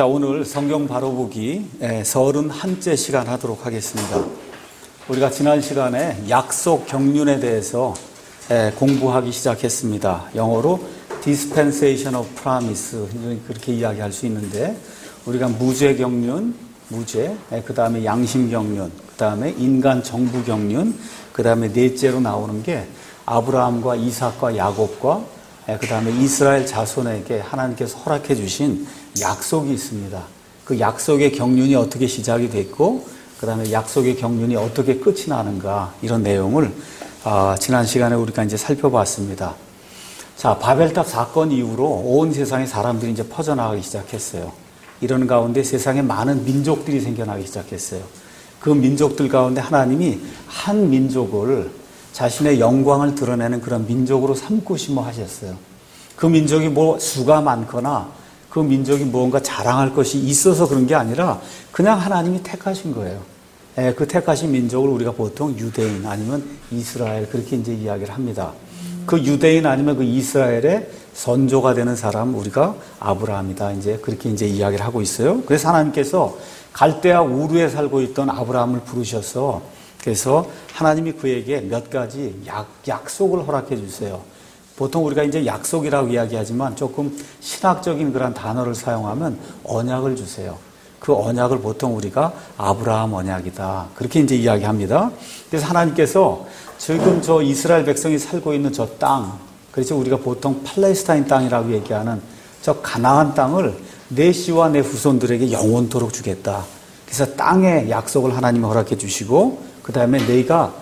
자, 오늘 성경 바로보기 31째 시간 하도록 하겠습니다. 우리가 지난 시간에 약속 경륜에 대해서 공부하기 시작했습니다. 영어로 Dispensation of Promise 그렇게 이야기할 수 있는데, 우리가 무죄 경륜, 그 다음에 양심 경륜, 그 다음에 인간 정부 경륜, 그 다음에 넷째로 나오는 게 아브라함과 이삭과 야곱과 그 다음에 이스라엘 자손에게 하나님께서 허락해 주신 약속이 있습니다. 그 약속의 경륜이 어떻게 시작이 됐고, 그 다음에 약속의 경륜이 어떻게 끝이 나는가, 이런 내용을 지난 시간에 우리가 이제 살펴봤습니다. 자, 바벨탑 사건 이후로 온 세상에 사람들이 이제 퍼져나가기 시작했어요. 이런 가운데 세상에 많은 민족들이 생겨나기 시작했어요. 그 민족들 가운데 하나님이 한 민족을 자신의 영광을 드러내는 그런 민족으로 삼고 싶어 하셨어요. 그 민족이 뭐 수가 많거나 그 민족이 무언가 자랑할 것이 있어서 그런 게 아니라 그냥 하나님이 택하신 거예요. 그 택하신 민족을 우리가 보통 유대인 아니면 이스라엘 그렇게 이제 이야기를 합니다. 그 유대인 아니면 그 이스라엘의 선조가 되는 사람, 우리가 아브라함이다, 이제 그렇게 이제 이야기를 하고 있어요. 그래서 하나님께서 갈대아 우르에 살고 있던 아브라함을 부르셔서, 그래서 하나님이 그에게 몇 가지 약속을 허락해 주세요. 보통 우리가 이제 약속이라고 이야기하지만 조금 신학적인 그런 단어를 사용하면 언약을 주세요. 그 언약을 보통 우리가 아브라함 언약이다, 그렇게 이제 이야기합니다. 그래서 하나님께서 지금 저 이스라엘 백성이 살고 있는 저 땅, 그래서 우리가 보통 팔레스타인 땅이라고 얘기하는 저 가나안 땅을 내 씨와 내 후손들에게 영원토록 주겠다. 그래서 땅의 약속을 하나님이 허락해 주시고, 그 다음에 내가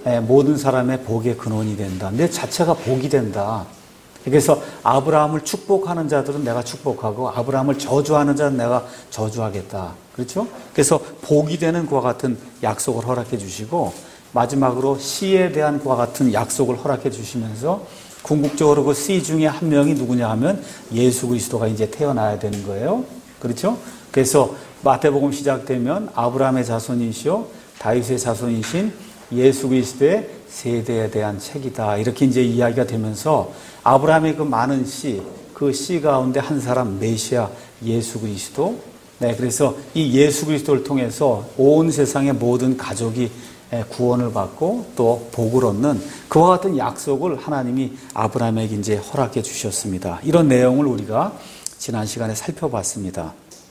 모든 사람의 복의 근원이 된다. 내 자체가 복이 된다. 그래서 아브라함을 축복하는 자들은 내가 축복하고 아브라함을 저주하는 자는 내가 저주하겠다. 그렇죠? 그래서 복이 되는 그와 같은 약속을 허락해 주시고, 마지막으로 씨에 대한 그와 같은 약속을 허락해 주시면서 궁극적으로 그 씨 중에 한 명이 누구냐 하면 예수 그리스도가 이제 태어나야 되는 거예요. 그렇죠? 그래서 마태복음 시작되면 아브라함의 자손이시오 다윗의 자손이신 예수 그리스도의 세대에 대한 책이다, 이렇게 이제 이야기가 되면서 아브라함의 그 많은 씨, 그 씨 가운데 한 사람 메시아 예수 그리스도, 그래서 이 예수 그리스도를 통해서 온 세상의 모든 가족이 구원을 받고 또 복을 얻는 그와 같은 약속을 하나님이 아브라함에게 이제 허락해 주셨습니다. 이런 내용을 우리가 지난 시간에 살펴봤습니다.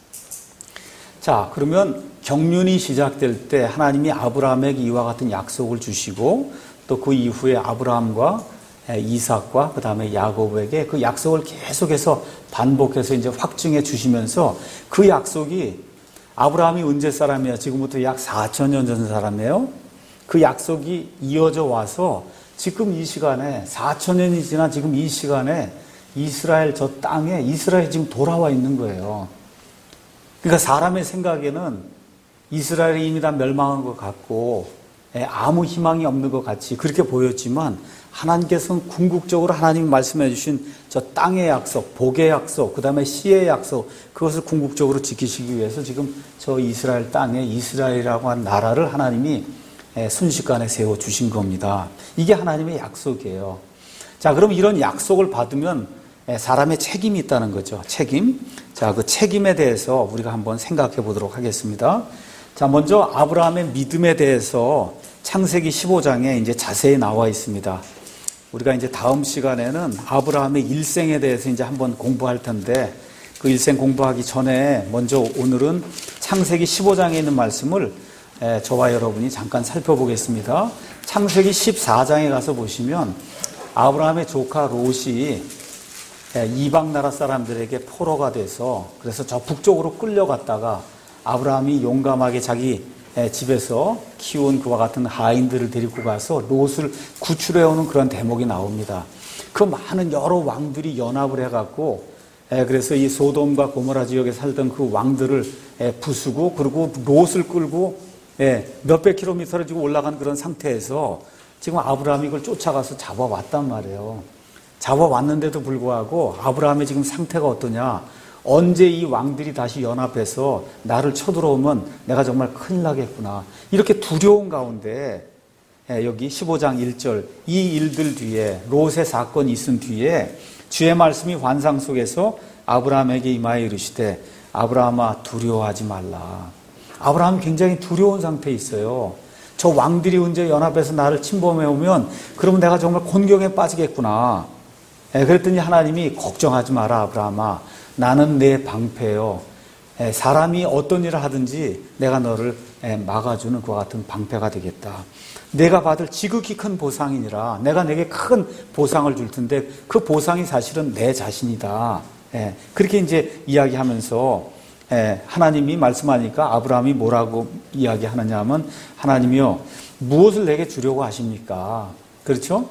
자, 그러면 경륜이 시작될 때 하나님이 아브라함에게 이와 같은 약속을 주시고, 또 그 이후에 아브라함과 이삭과 그 다음에 야곱에게 그 약속을 계속해서 반복해서 이제 확증해 주시면서, 그 약속이 아브라함이 언제 사람이에요? 지금부터 약 4,000년 전 사람이에요. 그 약속이 이어져 와서 지금 이 시간에 4,000년이 지난 지금 이 시간에 이스라엘 저 땅에 이스라엘이 지금 돌아와 있는 거예요. 그러니까 사람의 생각에는 이스라엘이 이미 다 멸망한 것 같고 아무 희망이 없는 것 같이 그렇게 보였지만, 하나님께서는 궁극적으로 하나님이 말씀해 주신 저 땅의 약속, 복의 약속, 그 다음에 씨의 약속, 그것을 궁극적으로 지키시기 위해서 지금 저 이스라엘 땅에 이스라엘이라고 하는 나라를 하나님이 순식간에 세워주신 겁니다. 이게 하나님의 약속이에요. 자, 그럼 이런 약속을 받으면 사람의 책임이 있다는 거죠. 책임. 자, 그 책임에 대해서 우리가 한번 생각해 보도록 하겠습니다. 자, 먼저 아브라함의 믿음에 대해서 창세기 15장에 이제 자세히 나와 있습니다. 우리가 이제 다음 시간에는 아브라함의 일생에 대해서 이제 한번 공부할 텐데, 그 일생 공부하기 전에 먼저 오늘은 창세기 15장에 있는 말씀을 저와 여러분이 잠깐 살펴보겠습니다. 창세기 14장에 가서 보시면 아브라함의 조카 롯이 이방 나라 사람들에게 포로가 돼서, 그래서 저 북쪽으로 끌려갔다가 아브라함이 용감하게 자기 집에서 키운 그와 같은 하인들을 데리고 가서 롯을 구출해오는 그런 대목이 나옵니다. 그 많은 여러 왕들이 연합을 해갖고, 그래서 이 소돔과 고모라 지역에 살던 그 왕들을 부수고, 그리고 롯을 끌고 몇백 킬로미터를 지금 올라간 그런 상태에서 지금 아브라함이 이걸 쫓아가서 잡아왔단 말이에요. 잡아왔는데도 불구하고 아브라함의 지금 상태가 어떠냐? 언제 이 왕들이 다시 연합해서 나를 쳐들어오면 내가 정말 큰일 나겠구나, 이렇게 두려운 가운데 여기 15장 1절, 이 일들 뒤에, 롯의 사건이 있은 뒤에 주의 말씀이 환상 속에서 아브라함에게 임하여 이르시되 아브라함아 두려워하지 말라. 아브라함이 굉장히 두려운 상태에 있어요. 저 왕들이 언제 연합해서 나를 침범해 오면 그러면 내가 정말 곤경에 빠지겠구나. 그랬더니 하나님이 걱정하지 마라 아브라함아. 나는 내 방패요. 사람이 어떤 일을 하든지 내가 너를 막아주는 그와 같은 방패가 되겠다. 내가 받을 지극히 큰 보상이니라. 내가 내게 큰 보상을 줄 텐데 그 보상이 사실은 내 자신이다. 그렇게 이제 이야기하면서 하나님이 말씀하니까 아브라함이 뭐라고 이야기하느냐 하면 하나님이요 무엇을 내게 주려고 하십니까? 그렇죠?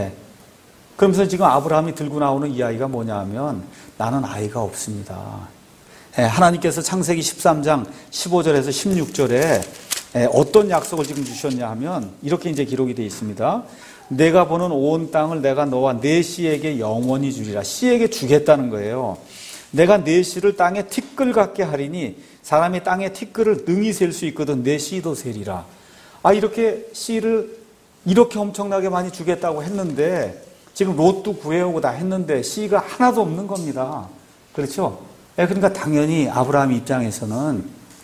그러면서 지금 아브라함이 들고 나오는 이야기가 뭐냐 하면 나는 아이가 없습니다. 하나님께서 창세기 13장 15절에서 16절에 어떤 약속을 지금 주셨냐 하면 이렇게 이제 기록이 되어 있습니다. 내가 보는 온 땅을 내가 너와 네 씨에게 영원히 주리라. 씨에게 주겠다는 거예요. 내가 네 씨를 땅에 티끌 같게 하리니 사람이 땅에 티끌을 능히 셀 수 있거든 네 씨도 세리라. 이렇게 씨를 이렇게 엄청나게 많이 주겠다고 했는데 지금 롯도 구해오고 다 했는데 씨가 하나도 없는 겁니다. 그렇죠? 그러니까 당연히 아브라함 입장에서는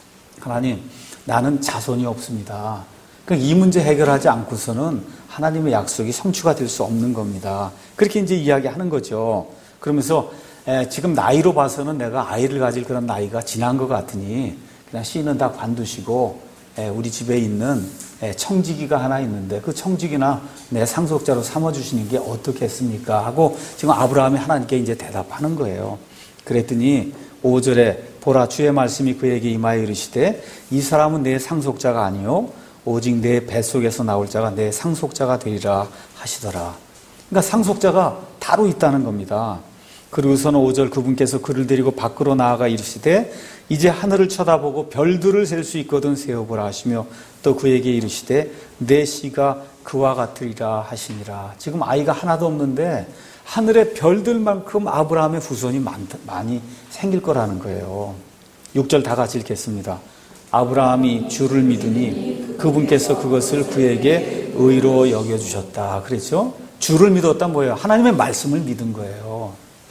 하나님 나는 자손이 없습니다. 그러니까 이 문제 해결하지 않고서는 하나님의 약속이 성취가 될 수 없는 겁니다. 그렇게 이제 이야기하는 거죠. 그러면서 지금 나이로 봐서는 내가 아이를 가질 그런 나이가 지난 것 같으니 그냥 씨는 다 관두시고 우리 집에 있는 청지기가 하나 있는데 그 청지기나 내 상속자로 삼아주시는 게 어떻겠습니까? 하고 지금 아브라함이 하나님께 이제 대답하는 거예요. 그랬더니 5절에 보라 주의 말씀이 그에게 임하여 이르시되 이 사람은 내 상속자가 아니요 오직 내 뱃속에서 나올 자가 내 상속자가 되리라 하시더라. 그러니까 상속자가 따로 있다는 겁니다. 그리고서는 5절 그분께서 그를 데리고 밖으로 나아가 이르시되 이제 하늘을 쳐다보고 별들을 셀 수 있거든 세어보라 하시며 또 그에게 이르시되 내 씨가 그와 같으리라 하시니라. 지금 아이가 하나도 없는데 하늘의 별들만큼 아브라함의 후손이 많이 생길 거라는 거예요. 6절 다 같이 읽겠습니다. 아브라함이 주를 믿으니 그분께서 그것을 그에게 의로 여겨주셨다. 그랬죠? 주를 믿었다 뭐예요? 하나님의 말씀을 믿은 거예요.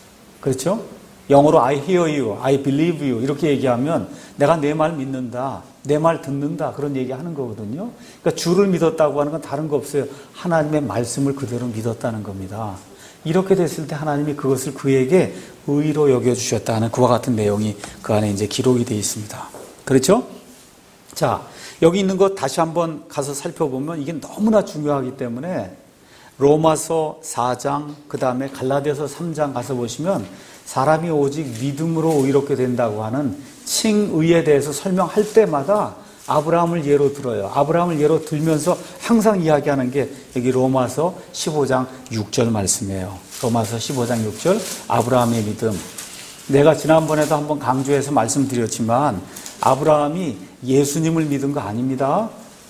그렇죠? 영어로 I hear you, I believe you 이렇게 얘기하면 내가 내 말 믿는다, 내 말 듣는다 그런 얘기하는 거거든요. 그러니까 주를 믿었다고 하는 건 다른 거 없어요. 하나님의 말씀을 그대로 믿었다는 겁니다. 이렇게 됐을 때 하나님이 그것을 그에게 의로 여겨주셨다는 그와 같은 내용이 그 안에 이제 기록이 되어 있습니다. 그렇죠? 자, 여기 있는 것 다시 한번 가서 살펴보면 이게 너무나 중요하기 때문에 로마서 4장, 그 다음에 갈라디아서 3장 가서 보시면 사람이 오직 믿음으로 의롭게 된다고 하는 칭의에 대해서 설명할 때마다 아브라함을 예로 들어요. 아브라함을 예로 들면서 항상 이야기하는 게 여기 로마서 15장 6절 말씀이에요. 로마서 15장 6절 아브라함의 믿음. 내가 지난번에도 한번 강조해서 말씀드렸지만 아브라함이 예수님을 믿은 거 아닙니다.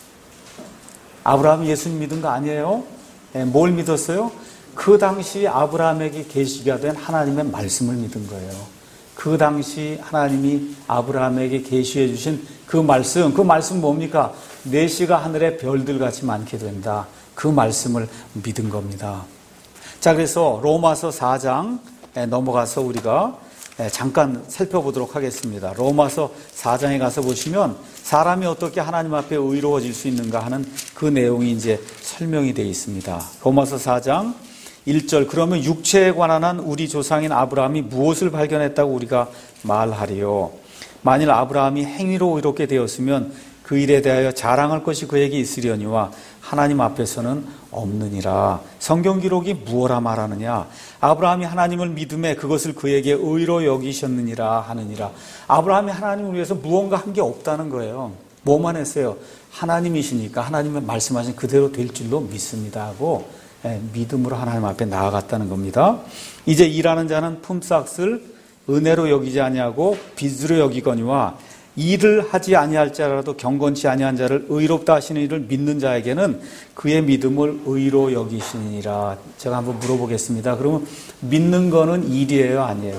아브라함이 예수님 믿은 거 아니에요. 뭘 믿었어요? 그 당시 아브라함에게 계시가 된 하나님의 말씀을 믿은 거예요. 그 당시 하나님이 아브라함에게 계시해 주신 그 말씀 뭡니까? 내 씨가 하늘의 별들같이 많게 된다. 그 말씀을 믿은 겁니다. 자, 그래서 로마서 4장 넘어가서 우리가 잠깐 살펴보도록 하겠습니다. 로마서 4장에 가서 보시면 사람이 어떻게 하나님 앞에 의로워질 수 있는가 하는 그 내용이 이제 설명이 되어 있습니다. 로마서 4장 1절 그러면 육체에 관한 한 우리 조상인 아브라함이 무엇을 발견했다고 우리가 말하리요. 만일 아브라함이 행위로 의롭게 되었으면 그 일에 대하여 자랑할 것이 그에게 있으려니와 하나님 앞에서는 없느니라. 성경 기록이 무엇라 말하느냐. 아브라함이 하나님을 믿음에 그것을 그에게 의로 여기셨느니라 하느니라. 아브라함이 하나님을 위해서 무언가 한 게 없다는 거예요. 뭐만 했어요? 하나님이시니까 하나님의 말씀하신 그대로 될 줄로 믿습니다 하고 믿음으로 하나님 앞에 나아갔다는 겁니다. 이제 일하는 자는 품삯을 은혜로 여기지 아니하고 빚으로 여기거니와 일을 하지 아니할 자라도 경건치 아니한 자를 의롭다 하시는 이를 믿는 자에게는 그의 믿음을 의로 여기시니라. 제가 한번 물어보겠습니다. 그러면 믿는 거는 일이에요, 아니에요?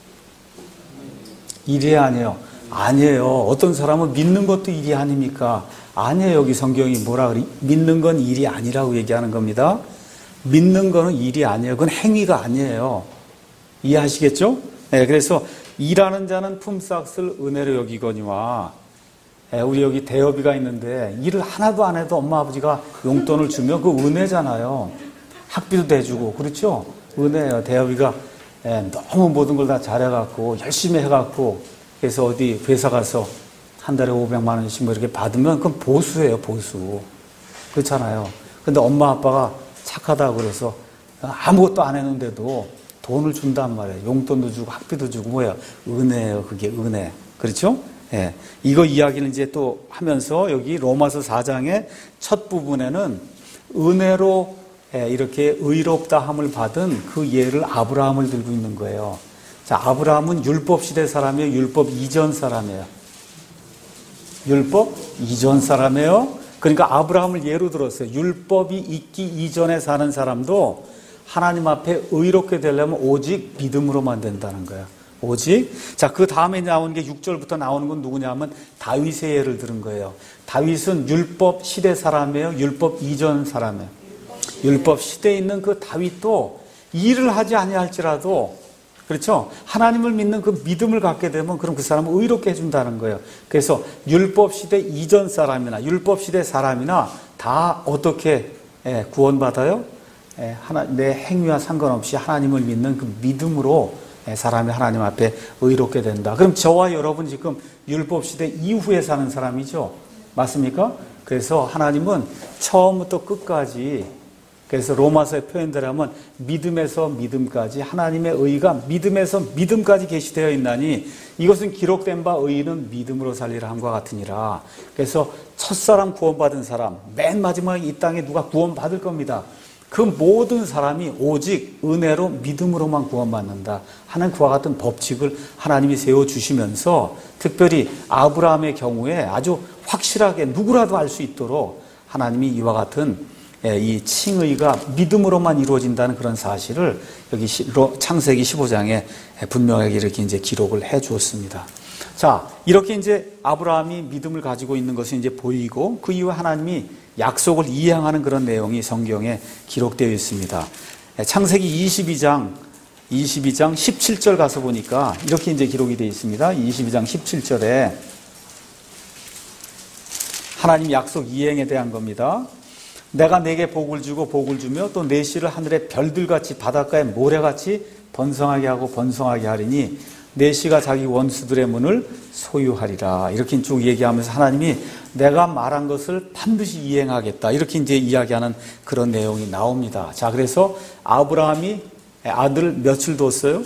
일이 아니에요. 아니에요. 어떤 사람은 믿는 것도 일이 아닙니까? 아니에요. 여기 성경이 뭐라 그래? 믿는 건 일이 아니라고 얘기하는 겁니다. 믿는 거는 일이 아니에요. 그건 행위가 아니에요. 이해하시겠죠? 네, 그래서 일하는 자는 품삯을 은혜로 여기거니와. 우리 여기 대여비가 있는데 일을 하나도 안 해도 엄마 아버지가 용돈을 주면 그 은혜잖아요. 학비도 대주고 그렇죠? 은혜예요. 대여비가 너무 모든 걸 다 잘해갖고 열심히 해갖고 그래서 어디 회사 가서 한 달에 500만 원씩 뭐 이렇게 받으면 그건 보수예요. 보수. 그렇잖아요. 근데 엄마 아빠가 착하다고 그래서 아무것도 안 했는데도 돈을 준단 말이에요. 용돈도 주고 학비도 주고 뭐야. 은혜예요. 그게 은혜. 그렇죠? 예. 이거 이야기를 이제 또 하면서 여기 로마서 4장의 첫 부분에는 은혜로 이렇게 의롭다함을 받은 그 예를 아브라함을 들고 있는 거예요. 자, 아브라함은 율법 시대 사람이에요? 율법 이전 사람이에요? 율법 이전 사람이에요? 그러니까 아브라함을 예로 들었어요. 율법이 있기 이전에 사는 사람도 하나님 앞에 의롭게 되려면 오직 믿음으로만 된다는 거예요. 오직. 자, 그 다음에 나오는 게 6절부터 나오는 건 누구냐면 다윗의 예를 들은 거예요. 다윗은 율법 시대 사람이에요? 율법 이전 사람이에요? 율법 시대에 있는 그 다윗도 일을 하지 아니할지라도 그렇죠? 하나님을 믿는 그 믿음을 갖게 되면 그럼 그 사람을 의롭게 해준다는 거예요. 그래서 율법 시대 이전 사람이나 율법 시대 사람이나 다 어떻게 구원받아요? 내 행위와 상관없이 하나님을 믿는 그 믿음으로 사람이 하나님 앞에 의롭게 된다. 그럼 저와 여러분 지금 율법 시대 이후에 사는 사람이죠. 맞습니까? 그래서 하나님은 처음부터 끝까지 그래서 로마서의 표현대로 하면 믿음에서 믿음까지 하나님의 의가 믿음에서 믿음까지 계시되어 있나니 이것은 기록된 바 의인은 믿음으로 살리라 함과 같으니라. 그래서 첫사람 구원받은 사람 맨 마지막에 이 땅에 누가 구원받을 겁니다. 그 모든 사람이 오직 은혜로 믿음으로만 구원받는다 하는 그와 같은 법칙을 하나님이 세워주시면서 특별히 아브라함의 경우에 아주 확실하게 누구라도 알 수 있도록 하나님이 이와 같은 이 칭의가 믿음으로만 이루어진다는 그런 사실을 여기 창세기 15장에 분명하게 이렇게 이제 기록을 해 주었습니다. 자, 이렇게 이제 아브라함이 믿음을 가지고 있는 것이 이제 보이고 그 이후에 하나님이 약속을 이행하는 그런 내용이 성경에 기록되어 있습니다. 창세기 22장 17절 가서 보니까 이렇게 이제 기록이 되어 있습니다. 22장 17절에 하나님 약속 이행에 대한 겁니다. 내가 내게 복을 주고 복을 주며 또 내 씨를 하늘의 별들같이 바닷가의 모래같이 번성하게 하고 번성하게 하리니 내 씨가 자기 원수들의 문을 소유하리라. 이렇게 쭉 얘기하면서 하나님이 내가 말한 것을 반드시 이행하겠다. 이렇게 이제 이야기하는 그런 내용이 나옵니다. 자, 그래서 아브라함이 아들 몇을 뒀어요?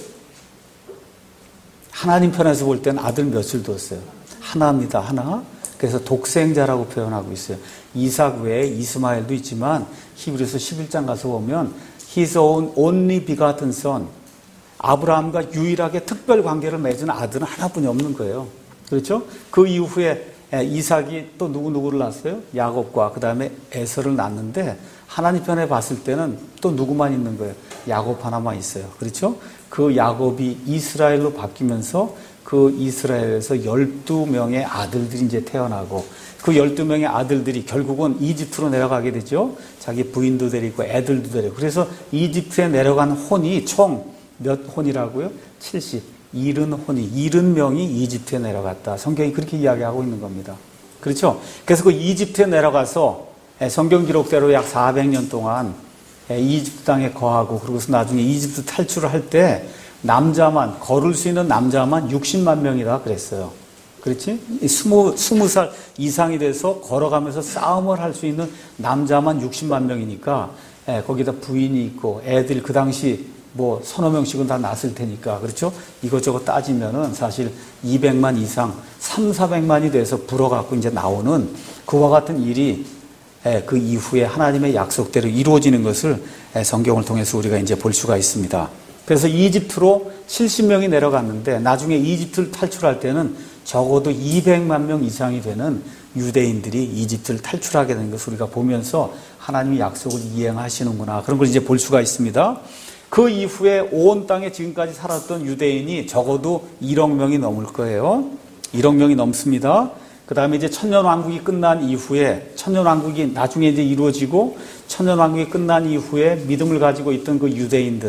하나님 편에서 볼 때는 아들 몇을 뒀어요? 하나입니다. 하나. 그래서 독생자라고 표현하고 있어요. 이삭 외에 이스마엘도 있지만 히브리서 11장 가서 보면 His only begotten son, 아브라함과 유일하게 특별 관계를 맺은 아들은 하나뿐이 없는 거예요. 그렇죠? 그 이후에 이삭이 또 누구를 낳았어요? 야곱과 그 다음에 에서를 낳았는데 하나님 편에 봤을 때는 또 누구만 있는 거예요? 야곱 하나만 있어요. 그렇죠? 그 야곱이 이스라엘로 바뀌면서 그 이스라엘에서 12명의 아들들이 이제 태어나고 그 12명의 아들들이 결국은 이집트로 내려가게 되죠. 자기 부인도 데리고 애들도 데리고. 그래서 이집트에 내려간 혼이 총 몇 혼이라고요? 70명이 이집트에 내려갔다. 성경이 그렇게 이야기하고 있는 겁니다. 그렇죠? 그래서 그 이집트에 내려가서 성경 기록대로 약 400년 동안 이집트 땅에 거하고 그러고서 나중에 이집트 탈출을 할 때 남자만, 걸을 수 있는 남자만 60만 명이라 그랬어요. 그렇지? 20살 이상이 돼서 걸어가면서 싸움을 할 수 있는 남자만 60만 명이니까 거기다 부인이 있고 애들 그 당시 뭐 서너 명씩은 다 낳았을 테니까 그렇죠? 이것저것 따지면은 사실 200만 이상 300~400만이 돼서 불어갖고 이제 나오는 그와 같은 일이 그 이후에 하나님의 약속대로 이루어지는 것을 성경을 통해서 우리가 이제 볼 수가 있습니다. 그래서 이집트로 70명이 내려갔는데 나중에 이집트를 탈출할 때는 적어도 200만 명 이상이 되는 유대인들이 이집트를 탈출하게 된 것을 우리가 보면서 하나님이 약속을 이행하시는구나 그런 걸 이제 볼 수가 있습니다. 그 이후에 온 땅에 지금까지 살았던 유대인이 적어도 1억 명이 넘을 거예요. 1억 명이 넘습니다. 그 다음에 이제 천년왕국이 끝난 이후에 천년왕국이 나중에 이제 이루어지고 천년왕국이 끝난 이후에 믿음을 가지고 있던 그 유대인들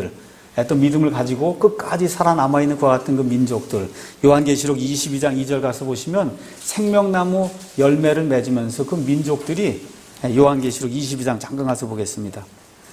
또 믿음을 가지고 끝까지 살아남아 있는 그와 같은 그 민족들. 요한계시록 22장 2절 가서 보시면 생명나무 열매를 맺으면서 그 민족들이 요한계시록 22장 잠깐 가서 보겠습니다.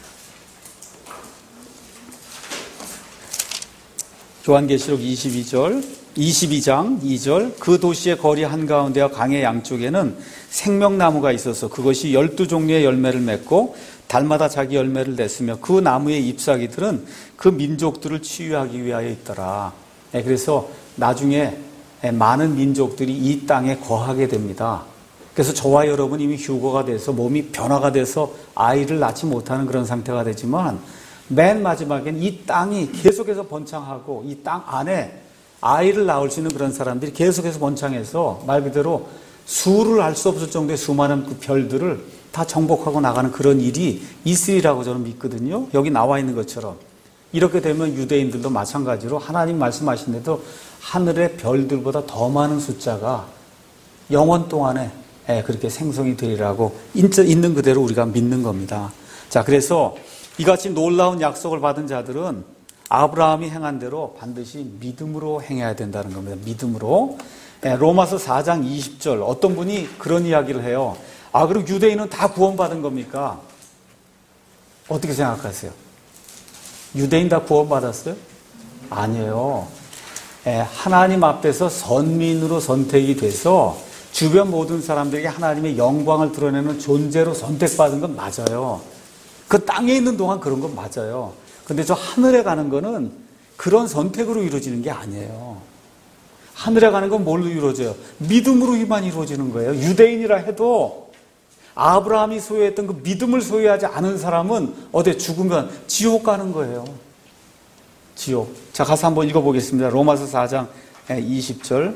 요한계시록 22장 2절 그 도시의 거리 한가운데와 강의 양쪽에는 생명나무가 있어서 그것이 12종류의 열매를 맺고 달마다 자기 열매를 냈으며 그 나무의 잎사귀들은 그 민족들을 치유하기 위하여 있더라. 그래서 나중에 많은 민족들이 이 땅에 거하게 됩니다. 그래서 저와 여러분 이미 휴거가 돼서 몸이 변화가 돼서 아이를 낳지 못하는 그런 상태가 되지만 맨 마지막엔 이 땅이 계속해서 번창하고 이 땅 안에 아이를 낳을 수 있는 그런 사람들이 계속해서 번창해서 말 그대로 수를 알 수 없을 정도의 수많은 그 별들을 다 정복하고 나가는 그런 일이 있으리라고 저는 믿거든요. 여기 나와 있는 것처럼. 이렇게 되면 유대인들도 마찬가지로 하나님 말씀하신 대로 하늘의 별들보다 더 많은 숫자가 영원 동안에 그렇게 생성이 되리라고 있는 그대로 우리가 믿는 겁니다. 자, 그래서 이같이 놀라운 약속을 받은 자들은 아브라함이 행한 대로 반드시 믿음으로 행해야 된다는 겁니다. 믿음으로. 로마서 4장 20절 어떤 분이 그런 이야기를 해요. 그리고 유대인은 다 구원받은 겁니까? 어떻게 생각하세요? 유대인 다 구원받았어요? 아니에요. 하나님 앞에서 선민으로 선택이 돼서 주변 모든 사람들에게 하나님의 영광을 드러내는 존재로 선택받은 건 맞아요. 그 땅에 있는 동안 그런 건 맞아요. 근데 저 하늘에 가는 거는 그런 선택으로 이루어지는 게 아니에요. 하늘에 가는 건 뭘로 이루어져요? 믿음으로만 이루어지는 거예요. 유대인이라 해도 아브라함이 소유했던 그 믿음을 소유하지 않은 사람은 어디 죽으면 지옥 가는 거예요. 지옥. 자, 가서 한번 읽어보겠습니다. 로마서 4장 20절,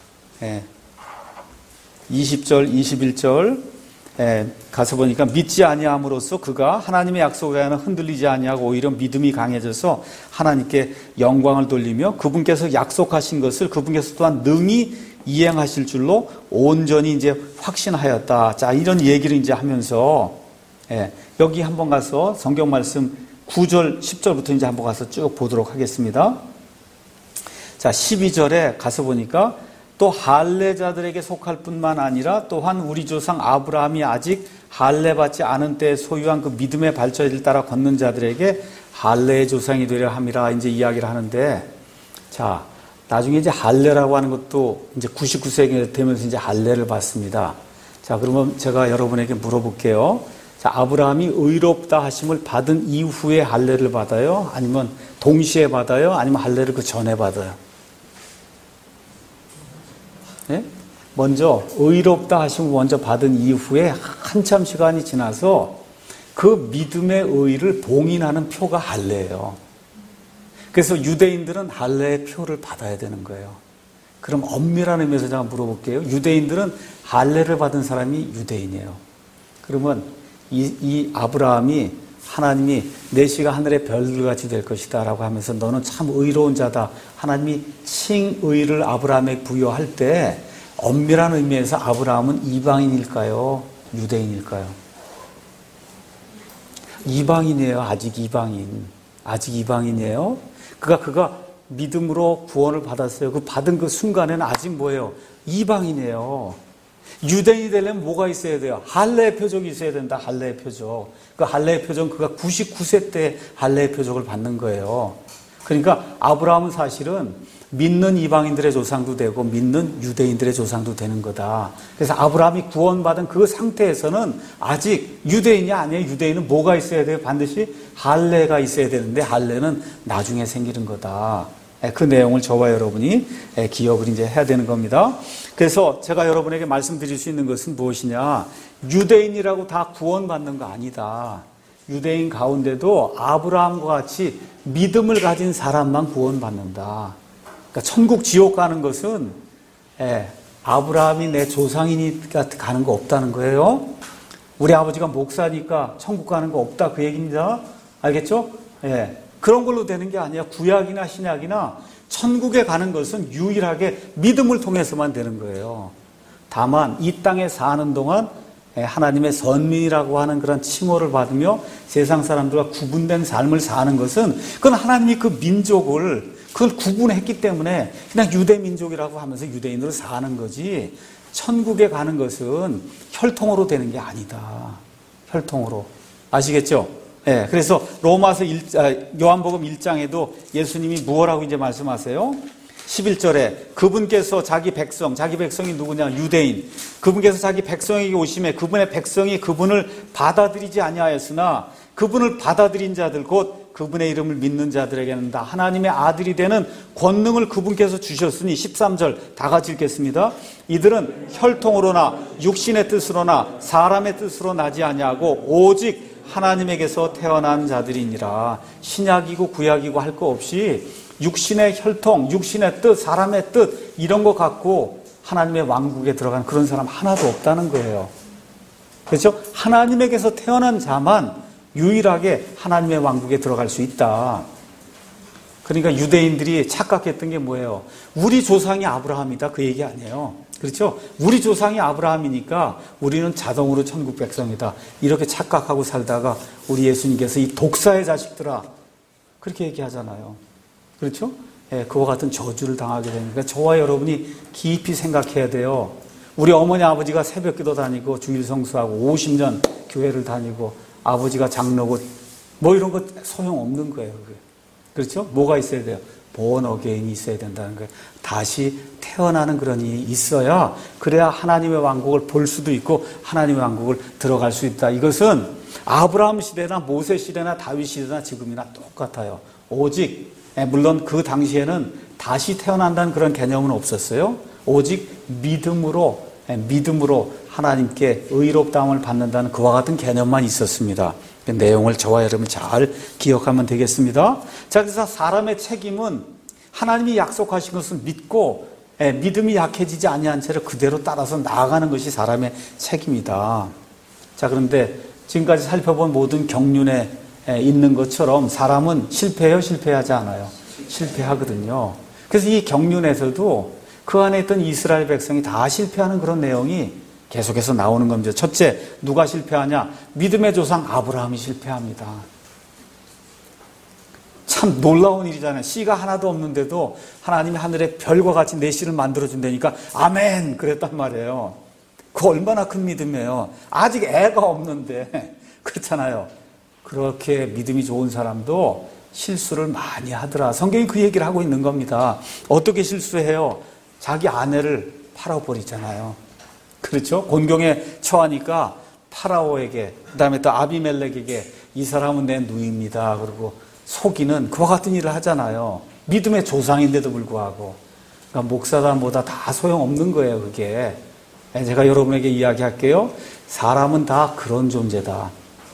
20절, 21절 가서 보니까 믿지 아니함으로써 그가 하나님의 약속에 하나 흔들리지 아니하고 오히려 믿음이 강해져서 하나님께 영광을 돌리며 그분께서 약속하신 것을 그분께서 또한 능히 이행하실 줄로 온전히 이제 확신하였다. 자, 이런 얘기를 이제 하면서 여기 한번 가서 성경 말씀 9절, 10절부터 이제 한번 가서 쭉 보도록 하겠습니다. 자, 12절에 가서 보니까 또 할례자들에게 속할 뿐만 아니라 또한 우리 조상 아브라함이 아직 할례받지 않은 때에 소유한 그 믿음의 발자취를 따라 걷는 자들에게 할례의 조상이 되려 함이라 이제 이야기를 하는데, 자, 나중에 이제 할례라고 하는 것도 이제 99세기 되면서 이제 할례를 받습니다. 자, 그러면 제가 여러분에게 물어볼게요. 자, 아브라함이 의롭다 하심을 받은 이후에 할례를 받아요? 아니면 동시에 받아요? 아니면 할례를 그 전에 받아요? 먼저 의롭다 하심을 먼저 받은 이후에 한참 시간이 지나서 그 믿음의 의를 봉인하는 표가 할례예요. 그래서 유대인들은 할례의 표를 받아야 되는 거예요. 그럼 엄밀한 의미에서 제가 물어볼게요. 유대인들은 할례를 받은 사람이 유대인이에요. 그러면 이 아브라함이 하나님이 내 씨가 하늘의 별들같이 될 것이다 라고 하면서 너는 참 의로운 자다. 하나님이 칭의를 아브라함에게 부여할 때 엄밀한 의미에서 아브라함은 이방인일까요? 유대인일까요? 이방인이에요. 아직 이방인이에요. 그가 믿음으로 구원을 받았어요. 그 받은 그 순간에는 아직 뭐예요? 이방인이에요. 유대인이 되려면 뭐가 있어야 돼요? 할례의 표적이 있어야 된다. 할례의 표적. 그 할례의 표적은 그가 99세 때 할례의 표적을 받는 거예요. 그러니까 아브라함은 사실은 믿는 이방인들의 조상도 되고 믿는 유대인들의 조상도 되는 거다. 그래서 아브라함이 구원받은 그 상태에서는 아직 유대인이 아니에요. 유대인은 뭐가 있어야 돼요? 반드시 할례가 있어야 되는데 할례는 나중에 생기는 거다. 그 내용을 저와 여러분이 기억을 이제 해야 되는 겁니다. 그래서 제가 여러분에게 말씀드릴 수 있는 것은 무엇이냐? 유대인이라고 다 구원받는 거 아니다. 유대인 가운데도 아브라함과 같이 믿음을 가진 사람만 구원받는다. 그러니까 천국 지옥 가는 것은 아브라함이 내 조상이니까 가는 거 없다는 거예요. 우리 아버지가 목사니까 천국 가는 거 없다 그 얘기입니다. 알겠죠? 그런 걸로 되는 게 아니야. 구약이나 신약이나 천국에 가는 것은 유일하게 믿음을 통해서만 되는 거예요. 다만 이 땅에 사는 동안 하나님의 선민이라고 하는 그런 칭호를 받으며 세상 사람들과 구분된 삶을 사는 것은 그건 하나님이 그 민족을 그걸 구분했기 때문에 그냥 유대 민족이라고 하면서 유대인으로 사는 거지 천국에 가는 것은 혈통으로 되는 게 아니다. 혈통으로. 아시겠죠? 예, 그래서 요한복음 1장에도 예수님이 무엇라고 이제 말씀하세요? 11절에 그분께서 자기 백성이 누구냐? 유대인. 그분께서 자기 백성에게 오심에 그분의 백성이 그분을 받아들이지 아니하였으나 그분을 받아들인 자들 곧 그분의 이름을 믿는 자들에게는 다 하나님의 아들이 되는 권능을 그분께서 주셨으니 13절 다 같이 읽겠습니다. 이들은 혈통으로나 육신의 뜻으로나 사람의 뜻으로 나지 아니하고 오직 하나님에게서 태어난 자들이니라. 신약이고 구약이고 할 거 없이 육신의 혈통, 육신의 뜻, 사람의 뜻 이런 거 갖고 하나님의 왕국에 들어간 그런 사람 하나도 없다는 거예요. 그렇죠? 하나님에게서 태어난 자만 유일하게 하나님의 왕국에 들어갈 수 있다. 그러니까 유대인들이 착각했던 게 뭐예요? 우리 조상이 아브라함이다 그 얘기 아니에요. 그렇죠? 우리 조상이 아브라함이니까 우리는 자동으로 천국 백성이다. 이렇게 착각하고 살다가 우리 예수님께서 이 독사의 자식들아 그렇게 얘기하잖아요. 그렇죠? 예, 그와 같은 저주를 당하게 되니까 저와 여러분이 깊이 생각해야 돼요. 우리 어머니 아버지가 새벽기도 다니고 주일 성수하고 50년 교회를 다니고 아버지가 장로고 뭐 이런 거 소용없는 거예요. 그렇죠? 뭐가 있어야 돼요? born again이 있어야 된다는 거예요. 다시 태어나는 그런 일이 있어야 그래야 하나님의 왕국을 볼 수도 있고 하나님의 왕국을 들어갈 수 있다. 이것은 아브라함 시대나 모세 시대나 다윗 시대나 지금이나 똑같아요. 오직 물론 그 당시에는 다시 태어난다는 그런 개념은 없었어요. 오직 믿음으로 하나님께 의롭다함을 받는다는 그와 같은 개념만 있었습니다. 그 내용을 저와 여러분 잘 기억하면 되겠습니다. 자, 그래서 사람의 책임은 하나님이 약속하신 것을 믿고 믿음이 약해지지 아니한 채로 그대로 따라서 나아가는 것이 사람의 책임이다. 자, 그런데 지금까지 살펴본 모든 경륜에 있는 것처럼 사람은 실패해요? 실패하지 않아요? 실패하거든요. 그래서 이 경륜에서도 그 안에 있던 이스라엘 백성이 다 실패하는 그런 내용이 계속해서 나오는 겁니다. 첫째, 누가 실패하냐? 믿음의 조상 아브라함이 실패합니다. 참 놀라운 일이잖아요. 씨가 하나도 없는데도 하나님이 하늘의 별과 같이 내 씨를 만들어준다니까 아멘 그랬단 말이에요. 그 얼마나 큰 믿음이에요. 아직 애가 없는데 그렇잖아요. 그렇게 믿음이 좋은 사람도 실수를 많이 하더라. 성경이 그 얘기를 하고 있는 겁니다. 어떻게 실수해요? 자기 아내를 팔아버리잖아요. 그렇죠? 곤경에 처하니까 파라오에게, 그 다음에 또 아비멜렉에게 이 사람은 내 누이입니다. 그리고 속이는 그와 같은 일을 하잖아요. 믿음의 조상인데도 불구하고. 그러니까 목사단보다 다 소용없는 거예요, 그게. 제가 여러분에게 이야기할게요. 사람은 다 그런 존재다.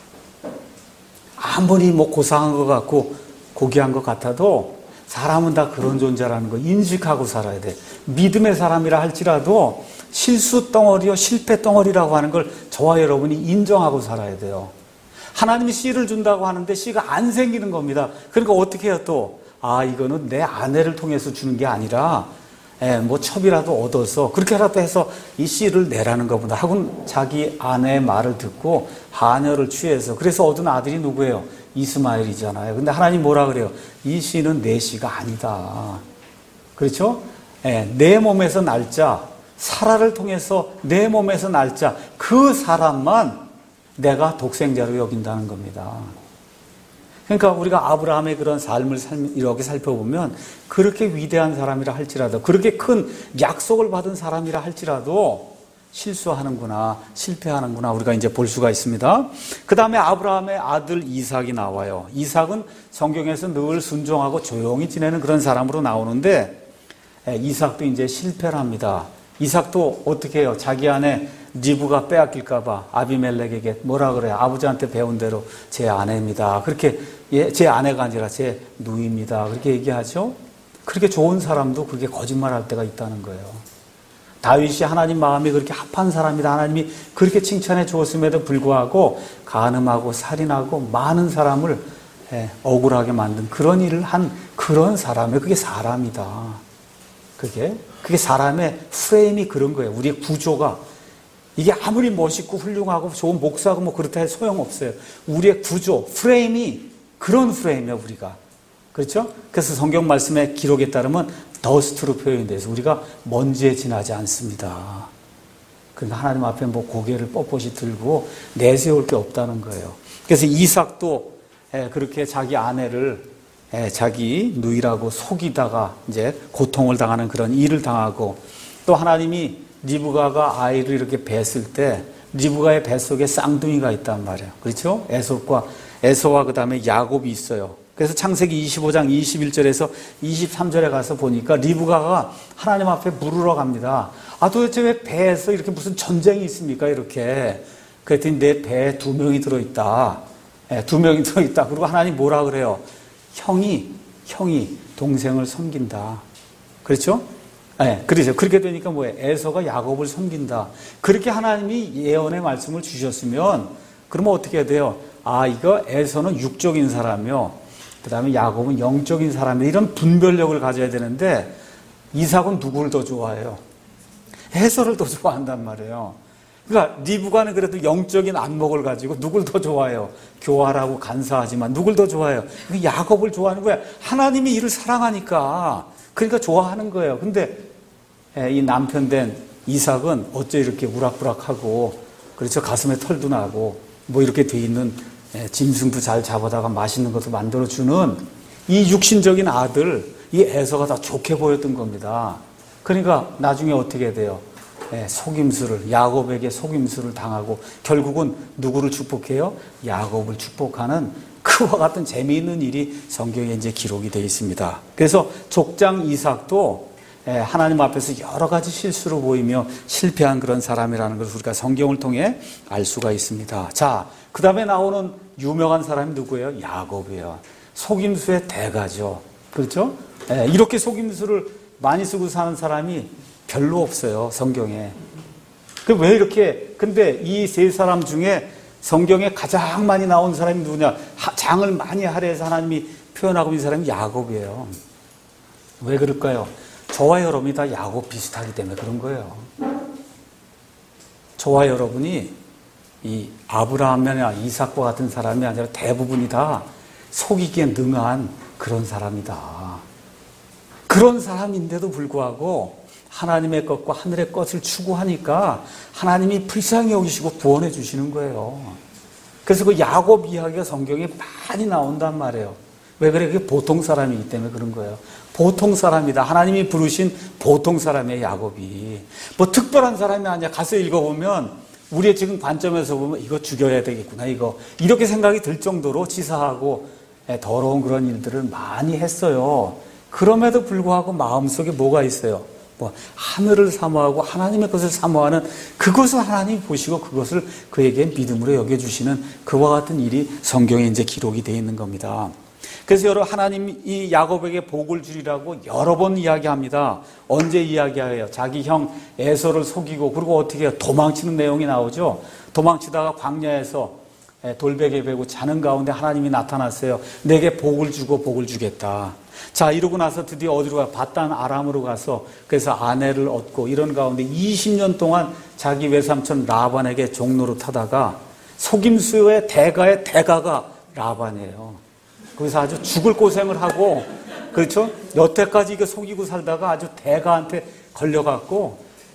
아무리 고상한 것 같고 고귀한 것 같아도 사람은 다 그런 존재라는 거 인식하고 살아야 돼. 믿음의 사람이라 할지라도 실수 덩어리요, 실패 덩어리라고 하는 걸 저와 여러분이 인정하고 살아야 돼요. 하나님이 씨를 준다고 하는데 씨가 안 생기는 겁니다. 그러니까 어떻게 해요 또? 이거는 내 아내를 통해서 주는 게 아니라 첩이라도 얻어서 그렇게라도 해서 이 씨를 내라는 것보다 하고는 자기 아내의 말을 듣고 하녀를 취해서 그래서 얻은 아들이 누구예요? 이스마엘이잖아요. 근데 하나님 뭐라 그래요? 이 씨는 내 씨가 아니다. 그렇죠? 내 몸에서 날 자, 사라를 통해서 내 몸에서 날 자, 그 사람만 내가 독생자로 여긴다는 겁니다. 그러니까 우리가 아브라함의 그런 삶을 이렇게 살펴보면 그렇게 위대한 사람이라 할지라도 그렇게 큰 약속을 받은 사람이라 할지라도 실수하는구나, 실패하는구나 우리가 이제 볼 수가 있습니다. 그 다음에 아브라함의 아들 이삭이 나와요. 이삭은 성경에서 늘 순종하고 조용히 지내는 그런 사람으로 나오는데 이삭도 이제 실패를 합니다. 이삭도 어떻게 해요? 자기 아내 리브가 빼앗길까봐 아비멜렉에게 뭐라 그래요? 아버지한테 배운 대로 제 아내입니다. 그렇게 제 아내가 아니라 제 누이입니다. 그렇게 얘기하죠. 그렇게 좋은 사람도 그렇게 거짓말할 때가 있다는 거예요. 다윗이 하나님 마음이 그렇게 합한 사람이다. 하나님이 그렇게 칭찬해 주었음에도 불구하고 간음하고 살인하고 많은 사람을 억울하게 만든 그런 일을 한 그런 사람이 그게 사람이다. 그게 사람의 프레임이 그런 거예요. 우리의 구조가 이게 아무리 멋있고 훌륭하고 좋은 목사고 뭐 그렇다 해도 소용없어요. 우리의 구조, 프레임이 그런 프레임이야, 우리가. 그렇죠? 그래서 성경 말씀의 기록에 따르면 더스트로 표현돼서 우리가 먼지에 지나지 않습니다. 그러니까 하나님 앞에 뭐 고개를 뻣뻣이 들고 내세울 게 없다는 거예요. 그래서 이삭도 그렇게 자기 아내를 자기 누이라고 속이다가 이제 고통을 당하는 그런 일을 당하고, 또 하나님이 리브가가 아이를 이렇게 뱄을 때 리브가의 뱃속에 쌍둥이가 있단 말이에요. 그렇죠? 에서와 그 다음에 야곱이 있어요. 그래서 창세기 25장 21절에서 23절에 가서 보니까 리브가가 하나님 앞에 물으러 갑니다. 도대체 왜 배에서 이렇게 무슨 전쟁이 있습니까? 이렇게. 그랬더니 내 배에 2명이 들어있다. 2명이 들어있다. 그리고 하나님 뭐라 그래요? 형이 동생을 섬긴다. 그렇죠? 그렇죠. 그렇게 되니까 뭐예요? 에서가 야곱을 섬긴다. 그렇게 하나님이 예언의 말씀을 주셨으면, 그러면 어떻게 해야 돼요? 이거 에서는 육적인 사람이요, 그 다음에 야곱은 영적인 사람이요, 이런 분별력을 가져야 되는데, 이삭은 누구를 더 좋아해요? 에서를 더 좋아한단 말이에요. 그러니까 리브가는 그래도 영적인 안목을 가지고 누굴 더 좋아해요? 교활하고 간사하지만 누굴 더 좋아해요? 야곱을 좋아하는 거야. 하나님이 이를 사랑하니까. 그러니까 좋아하는 거예요. 근데 이 남편 된 이삭은 어째 이렇게 우락부락하고, 그렇죠? 가슴에 털도 나고 뭐 이렇게 돼 있는, 짐승도 잘 잡아다가 맛있는 것도 만들어주는 이 육신적인 아들, 이 에서가 다 좋게 보였던 겁니다. 그러니까 나중에 어떻게 돼요? 야곱에게 속임수를 당하고 결국은 누구를 축복해요? 야곱을 축복하는 그와 같은 재미있는 일이 성경에 이제 기록이 되어 있습니다. 그래서 족장 이삭도 하나님 앞에서 여러 가지 실수로 보이며 실패한 그런 사람이라는 것을 우리가 성경을 통해 알 수가 있습니다. 자, 그 다음에 나오는 유명한 사람이 누구예요? 야곱이에요. 속임수의 대가죠. 그렇죠? 이렇게 속임수를 많이 쓰고 사는 사람이 별로 없어요, 성경에. 왜 이렇게, 근데 이 세 사람 중에 성경에 가장 많이 나온 사람이 누구냐? 장을 많이 할애해서 하나님이 표현하고 있는 사람이 야곱이에요. 왜 그럴까요? 저와 여러분이 다 야곱 비슷하기 때문에 그런 거예요. 저와 여러분이 이 아브라함이나 이삭과 같은 사람이 아니라 대부분이 다 속이기에 능한 그런 사람이다. 그런 사람인데도 불구하고 하나님의 것과 하늘의 것을 추구하니까 하나님이 불쌍히 여기시고 구원해 주시는 거예요. 그래서 그 야곱 이야기가 성경에 많이 나온단 말이에요. 왜 그래? 그게 보통 사람이기 때문에 그런 거예요. 보통 사람이다. 하나님이 부르신 보통 사람이에요, 야곱이. 뭐 특별한 사람이 아니야. 가서 읽어보면 우리의 지금 관점에서 보면 이거 죽여야 되겠구나, 이거. 이렇게 생각이 들 정도로 치사하고 더러운 그런 일들을 많이 했어요. 그럼에도 불구하고 마음속에 뭐가 있어요? 하늘을 사모하고 하나님의 것을 사모하는 그것을 하나님이 보시고 그것을 그에게 믿음으로 여겨주시는 그와 같은 일이 성경에 이제 기록이 되어 있는 겁니다. 그래서 하나님이 야곱에게 복을 주리라고 여러 번 이야기합니다. 언제 이야기해요? 자기 형 에서를 속이고, 그리고 어떻게 해요? 도망치는 내용이 나오죠. 도망치다가 광야에서 돌베개 베고 자는 가운데 하나님이 나타났어요. 내게 복을 주고 복을 주겠다. 자, 이러고 나서 드디어 어디로 가요? 바단 아람으로 가서 그래서 아내를 얻고, 이런 가운데 20년 동안 자기 외삼촌 라반에게 종로로 타다가 속임수의 대가가 라반이에요. 거기서 아주 죽을 고생을 하고, 그렇죠? 여태까지 이거 속이고 살다가 아주 대가한테 걸려갖고,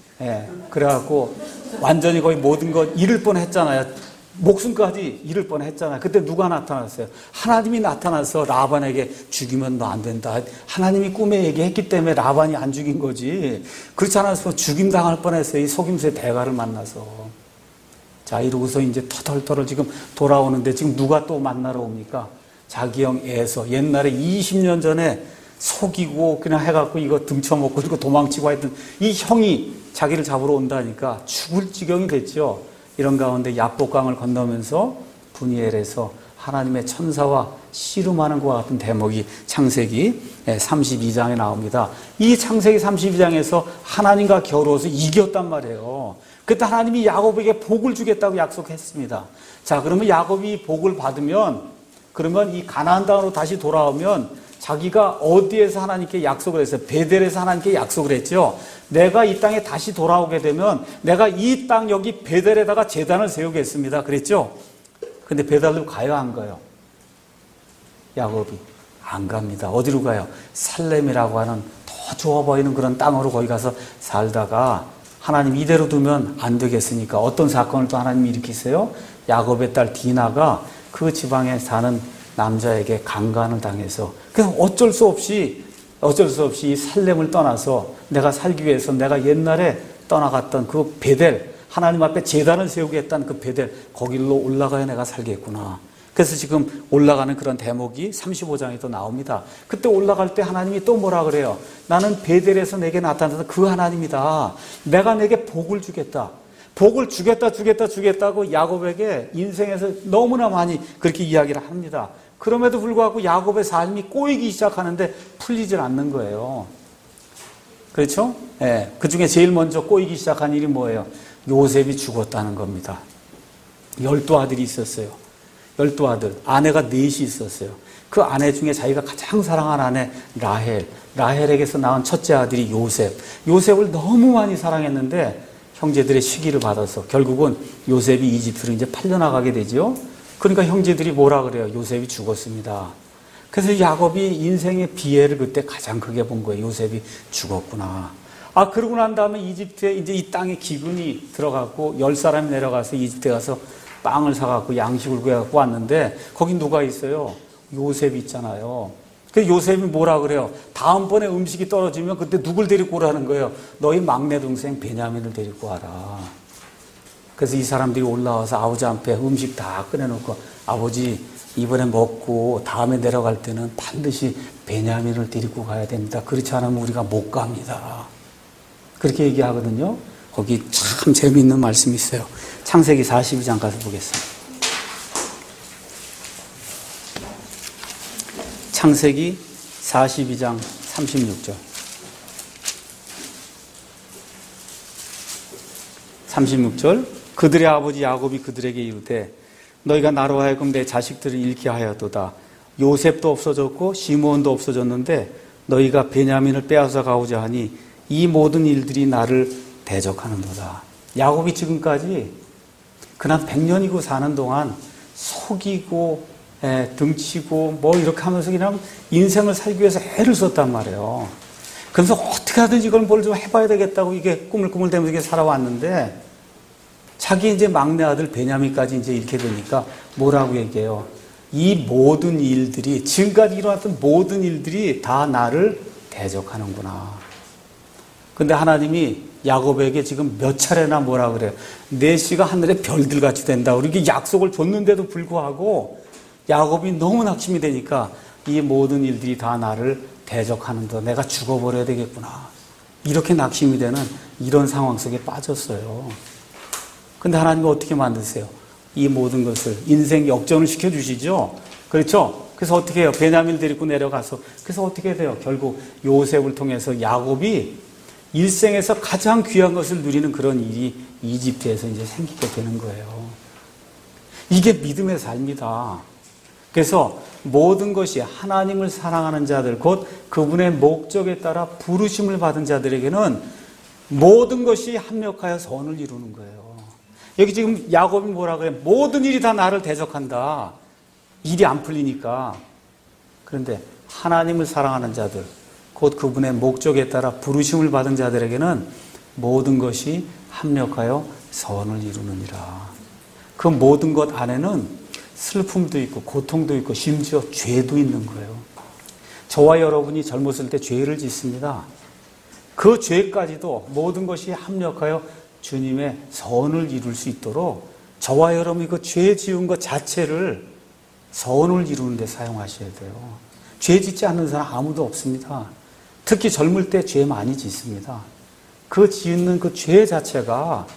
그래갖고 완전히 거의 모든 거 잃을 뻔 했잖아요. 목숨까지 잃을 뻔했잖아요. 그때 누가 나타났어요? 하나님이 나타나서 라반에게 죽이면 너 안 된다. 하나님이 꿈에 얘기했기 때문에 라반이 안 죽인 거지. 그렇지 않았으면 죽임 당할 뻔했어요. 이 속임수의 대가를 만나서. 자, 이러고서 이제 터덜터덜 지금 돌아오는데 지금 누가 또 만나러 옵니까? 자기 형 에서 옛날에 20년 전에 속이고 그냥 해갖고 이거 등쳐먹고 그리고 도망치고 하여튼 이 형이 자기를 잡으러 온다니까 죽을 지경이 됐죠. 이런 가운데 야복강을 건너면서 분이엘에서 하나님의 천사와 씨름하는 것과 같은 대목이 창세기 32장에 나옵니다. 이 창세기 32장에서 하나님과 겨루어서 이겼단 말이에요. 그때 하나님이 야곱에게 복을 주겠다고 약속했습니다. 자, 그러면 야곱이 복을 받으면, 그러면 이 가나안 땅으로 다시 돌아오면 자기가 어디에서 하나님께 약속을 했어요? 베델에서 하나님께 약속을 했죠. 내가 이 땅에 다시 돌아오게 되면 내가 이 땅 여기 베델에다가 제단을 세우겠습니다. 그랬죠? 근데 베델로 가요, 안 가요? 야곱이 안 갑니다. 어디로 가요? 살렘이라고 하는 더 좋아 보이는 그런 땅으로 거기 가서 살다가 하나님 이대로 두면 안 되겠으니까 어떤 사건을 또 하나님이 일으키세요? 야곱의 딸 디나가 그 지방에 사는 남자에게 강간을 당해서 그래서 어쩔 수 없이 이 살렘을 떠나서 내가 살기 위해서 내가 옛날에 떠나갔던 그 베델, 하나님 앞에 제단을 세우겠다는 그 베델, 거길로 올라가야 내가 살겠구나. 그래서 지금 올라가는 그런 대목이 35장에 또 나옵니다. 그때 올라갈 때 하나님이 또 뭐라 그래요? 나는 베델에서 내게 나타나서 그 하나님이다. 내가 내게 복을 주겠다. 복을 주겠다고 야곱에게 인생에서 너무나 많이 그렇게 이야기를 합니다. 그럼에도 불구하고 야곱의 삶이 꼬이기 시작하는데 풀리질 않는 거예요. 그렇죠? 예. 그 중에 제일 먼저 꼬이기 시작한 일이 뭐예요? 요셉이 죽었다는 겁니다. 12아들이 있었어요. 12아들. 아내가 4이 있었어요. 그 아내 중에 자기가 가장 사랑하는 아내 라헬에게서 낳은 첫째 아들이 요셉. 요셉을 너무 많이 사랑했는데 형제들의 시기를 받아서 결국은 요셉이 이집트로 이제 팔려나가게 되죠. 그러니까 형제들이 뭐라 그래요? 요셉이 죽었습니다. 그래서 야곱이 인생의 비애를 그때 가장 크게 본 거예요. 요셉이 죽었구나. 그러고 난 다음에 이집트에 이제 이 땅에 기근이 들어갔고 10사람이 내려가서 이집트에 가서 빵을 사갖고 양식을 구해갖고 왔는데 거기 누가 있어요? 요셉이 있잖아요. 그래서 요셉이 뭐라 그래요? 다음번에 음식이 떨어지면 그때 누굴 데리고 오라는 거예요? 너희 막내 동생 베냐민을 데리고 와라. 그래서 이 사람들이 올라와서 아버지 앞에 음식 다 꺼내놓고 아버지 이번에 먹고 다음에 내려갈 때는 반드시 베냐민을 데리고 가야 됩니다. 그렇지 않으면 우리가 못 갑니다. 그렇게 얘기하거든요. 거기 참 재미있는 말씀이 있어요. 창세기 42장 가서 보겠습니다. 창세기 42장 36절. 36절. 그들의 아버지 야곱이 그들에게 이르되 너희가 나로 하여금 내 자식들을 잃게 하였도다. 요셉도 없어졌고 시므온도 없어졌는데 너희가 베냐민을 빼앗아 가오자 하니 이 모든 일들이 나를 대적하는도다. 야곱이 지금까지 그냥 100년이고 사는 동안 속이고 등치고 뭐 이렇게 하면서 그냥 인생을 살기 위해서 애를 썼단 말이에요. 그래서 어떻게 하든지 이걸 뭘 좀 해봐야 되겠다고 이게 꾸물꾸물대면서 이게 살아왔는데 자기 이제 막내 아들 베냐민까지 이제 이렇게 되니까 뭐라고 얘기해요? 이 모든 일들이, 지금까지 일어났던 모든 일들이 다 나를 대적하는구나. 근데 하나님이 야곱에게 지금 몇 차례나 뭐라 그래요? 내 씨가 하늘의 별들 같이 된다고 이렇게 약속을 줬는데도 불구하고 야곱이 너무 낙심이 되니까 이 모든 일들이 다 나를 대적하는다. 내가 죽어버려야 되겠구나. 이렇게 낙심이 되는 이런 상황 속에 빠졌어요. 근데 하나님은 어떻게 만드세요? 이 모든 것을 인생 역전을 시켜주시죠? 그렇죠? 그래서 어떻게 해요? 베냐민을 데리고 내려가서 그래서 어떻게 돼요? 결국 요셉을 통해서 야곱이 일생에서 가장 귀한 것을 누리는 그런 일이 이집트에서 이제 생기게 되는 거예요. 이게 믿음의 삶이다. 그래서 모든 것이 하나님을 사랑하는 자들, 곧 그분의 목적에 따라 부르심을 받은 자들에게는 모든 것이 합력하여 선을 이루는 거예요. 여기 지금 야곱이 뭐라 그래요? 모든 일이 다 나를 대적한다. 일이 안 풀리니까. 그런데 하나님을 사랑하는 자들, 곧 그분의 목적에 따라 부르심을 받은 자들에게는 모든 것이 합력하여 선을 이루느니라. 그 모든 것 안에는 슬픔도 있고 고통도 있고 심지어 죄도 있는 거예요. 저와 여러분이 젊었을 때 죄를 짓습니다. 그 죄까지도 모든 것이 합력하여 주님의 선을 이룰 수 있도록 저와 여러분이 그 죄 지은 것 자체를 선을 이루는 데 사용하셔야 돼요. 죄 짓지 않는 사람 아무도 없습니다. 특히 젊을 때 죄 많이 짓습니다. 그 짓는 그 죄 자체가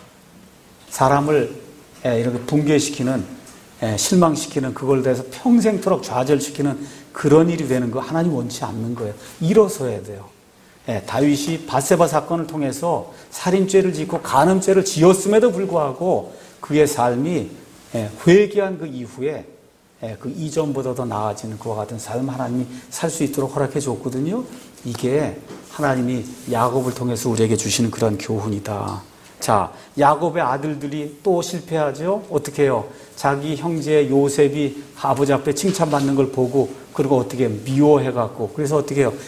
사람을 이렇게 붕괴시키는, 실망시키는, 그걸 대해서 평생토록 좌절시키는 그런 일이 되는 거 하나님 원치 않는 거예요. 일어서야 돼요. 다윗이 밧세바 사건을 통해서 살인죄를 짓고 간음죄를 지었음에도 불구하고 그의 삶이 회개한 그 이후에 그 이전보다 더 나아지는 그와 같은 삶 하나님이 살 수 있도록 허락해 줬거든요. 이게 하나님이 야곱을 통해서 우리에게 주시는 그런 교훈이다. 자, 야곱의 아들들이 또 실패하죠. 어떻게 해요? 자기 형제 요셉이 아버지 앞에 칭찬받는 걸 보고 그리고 어떻게 미워해갖고 그래서 어떻게 해요?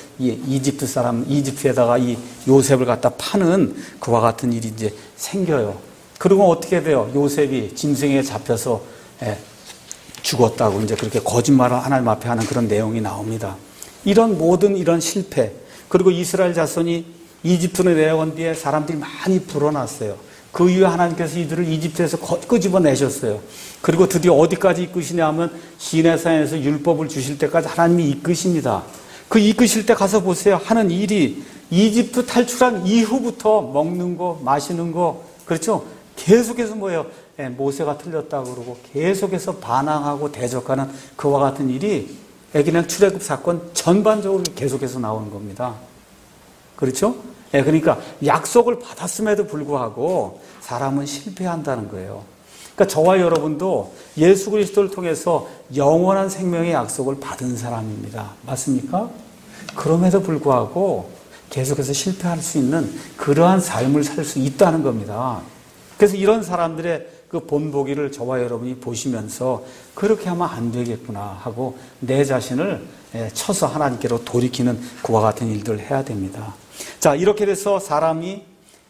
이집트에다가 이 요셉을 갖다 파는 그와 같은 일이 이제 생겨요. 그리고 어떻게 돼요? 요셉이 짐승에 잡혀서 죽었다고 이제 그렇게 거짓말을 하나님 앞에 하는 그런 내용이 나옵니다. 이런 모든 이런 실패, 그리고 이스라엘 자손이 이집트로 내려온 뒤에 사람들이 많이 불어났어요. 그 이후에 하나님께서 이들을 이집트에서 끄집어내셨어요. 그리고 드디어 어디까지 이끄시냐 하면 시내산에서 율법을 주실 때까지 하나님이 이끄십니다. 그 이끄실 때 가서 보세요. 하는 일이 이집트 탈출한 이후부터 먹는 거, 마시는 거, 그렇죠? 계속해서 뭐예요? 모세가 틀렸다고 그러고 계속해서 반항하고 대적하는 그와 같은 일이 그냥 출애굽 사건 전반적으로 계속해서 나오는 겁니다. 그렇죠? 그러니까 약속을 받았음에도 불구하고 사람은 실패한다는 거예요. 그러니까 저와 여러분도 예수 그리스도를 통해서 영원한 생명의 약속을 받은 사람입니다. 맞습니까? 그럼에도 불구하고 계속해서 실패할 수 있는 그러한 삶을 살 수 있다는 겁니다. 그래서 이런 사람들의 그 본보기를 저와 여러분이 보시면서 그렇게 하면 안 되겠구나 하고 내 자신을 쳐서 하나님께로 돌이키는 그와 같은 일들을 해야 됩니다. 자, 이렇게 돼서 사람의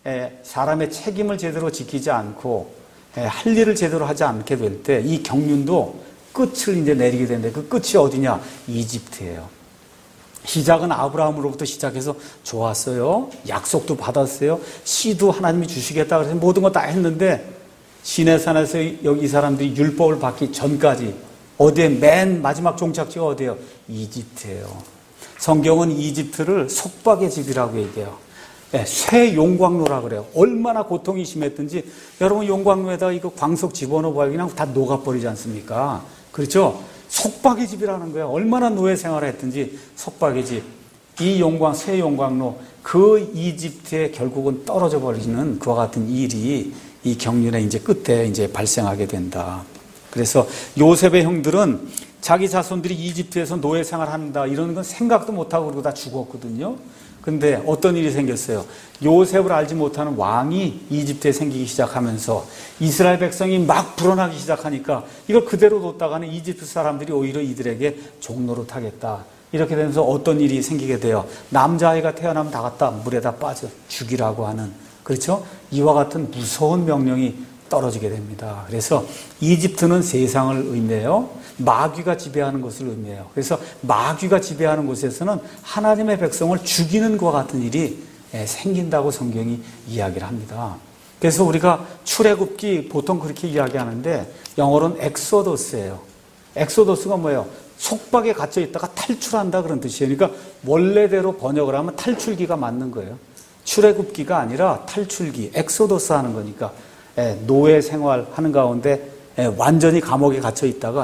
책임을 제대로 지키지 않고 할 일을 제대로 하지 않게 될 때 이 경륜도 끝을 이제 내리게 되는데 그 끝이 어디냐? 이집트예요. 시작은 아브라함으로부터 시작해서 좋았어요. 약속도 받았어요. 씨도 하나님이 주시겠다 그래서 모든 거 다 했는데 시내산에서 여기 이 사람들이 율법을 받기 전까지 어디에 맨 마지막 종착지가 어디예요? 이집트예요. 성경은 이집트를 속박의 집이라고 얘기해요. 쇠 용광로라 그래요. 얼마나 고통이 심했든지 여러분 용광로에다가 이거 광석 집어넣어봐요. 그냥 다 녹아버리지 않습니까? 그렇죠? 속박의 집이라는 거예요. 얼마나 노예 생활을 했든지 속박의 집. 이 쇠 용광로, 그 이집트에 결국은 떨어져 버리는 그와 같은 일이 이 경륜의 이제 끝에 이제 발생하게 된다. 그래서 요셉의 형들은 자기 자손들이 이집트에서 노예 생활한다 이런 건 생각도 못하고 그러고 다 죽었거든요. 근데 어떤 일이 생겼어요? 요셉을 알지 못하는 왕이 이집트에 생기기 시작하면서 이스라엘 백성이 막 불어나기 시작하니까 이걸 그대로 뒀다가는 이집트 사람들이 오히려 이들에게 종노릇 하겠다. 이렇게 되면서 어떤 일이 생기게 돼요? 남자아이가 태어나면 다 갖다 물에다 빠져 죽이라고 하는, 그렇죠? 이와 같은 무서운 명령이 떨어지게 됩니다. 그래서 이집트는 세상을 의미해요. 마귀가 지배하는 것을 의미해요. 그래서 마귀가 지배하는 곳에서는 하나님의 백성을 죽이는 것과 같은 일이 생긴다고 성경이 이야기를 합니다. 그래서 우리가 출애굽기 보통 그렇게 이야기하는데 영어로는 엑소더스예요. 엑소더스가 뭐예요? 속박에 갇혀 있다가 탈출한다 그런 뜻이에요. 그러니까 원래대로 번역을 하면 탈출기가 맞는 거예요. 출애굽기가 아니라 탈출기, 엑소더스 하는 거니까 노예 생활하는 가운데 완전히 감옥에 갇혀 있다가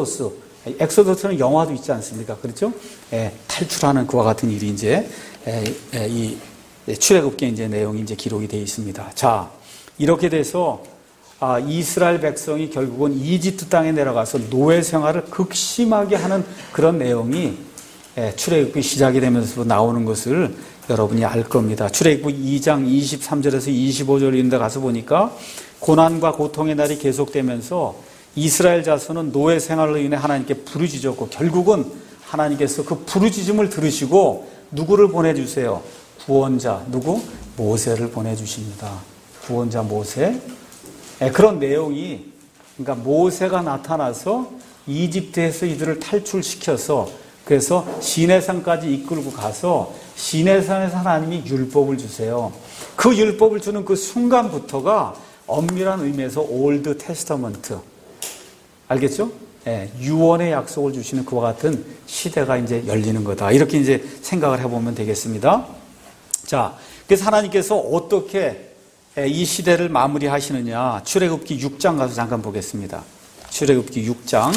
엑소더스는 영화도 있지 않습니까? 그렇죠? 탈출하는 그와 같은 일이 이제 이 출애굽기에 이제 내용이 이제 기록이 되어 있습니다. 자, 이렇게 돼서 이스라엘 백성이 결국은 이집트 땅에 내려가서 노예 생활을 극심하게 하는 그런 내용이 출애굽기 시작이 되면서 나오는 것을 여러분이 알 겁니다. 출애굽기 2장 23절에서 25절 이런 데 가서 보니까 고난과 고통의 날이 계속되면서 이스라엘 자손은 노예 생활로 인해 하나님께 부르짖었고 결국은 하나님께서 그 부르짖음을 들으시고 누구를 보내주세요? 구원자, 누구? 모세를 보내주십니다. 구원자 모세. 그런 내용이, 그러니까 모세가 나타나서 이집트에서 이들을 탈출시켜서 그래서 시내산까지 이끌고 가서 시내산에서 하나님이 율법을 주세요. 그 율법을 주는 그 순간부터가 엄밀한 의미에서 올드 테스터먼트. 알겠죠? 유언의 약속을 주시는 그와 같은 시대가 이제 열리는 거다. 이렇게 이제 생각을 해보면 되겠습니다. 자, 그래서 하나님께서 어떻게 이 시대를 마무리하시느냐. 출애굽기 6장 가서 잠깐 보겠습니다. 출애굽기 6장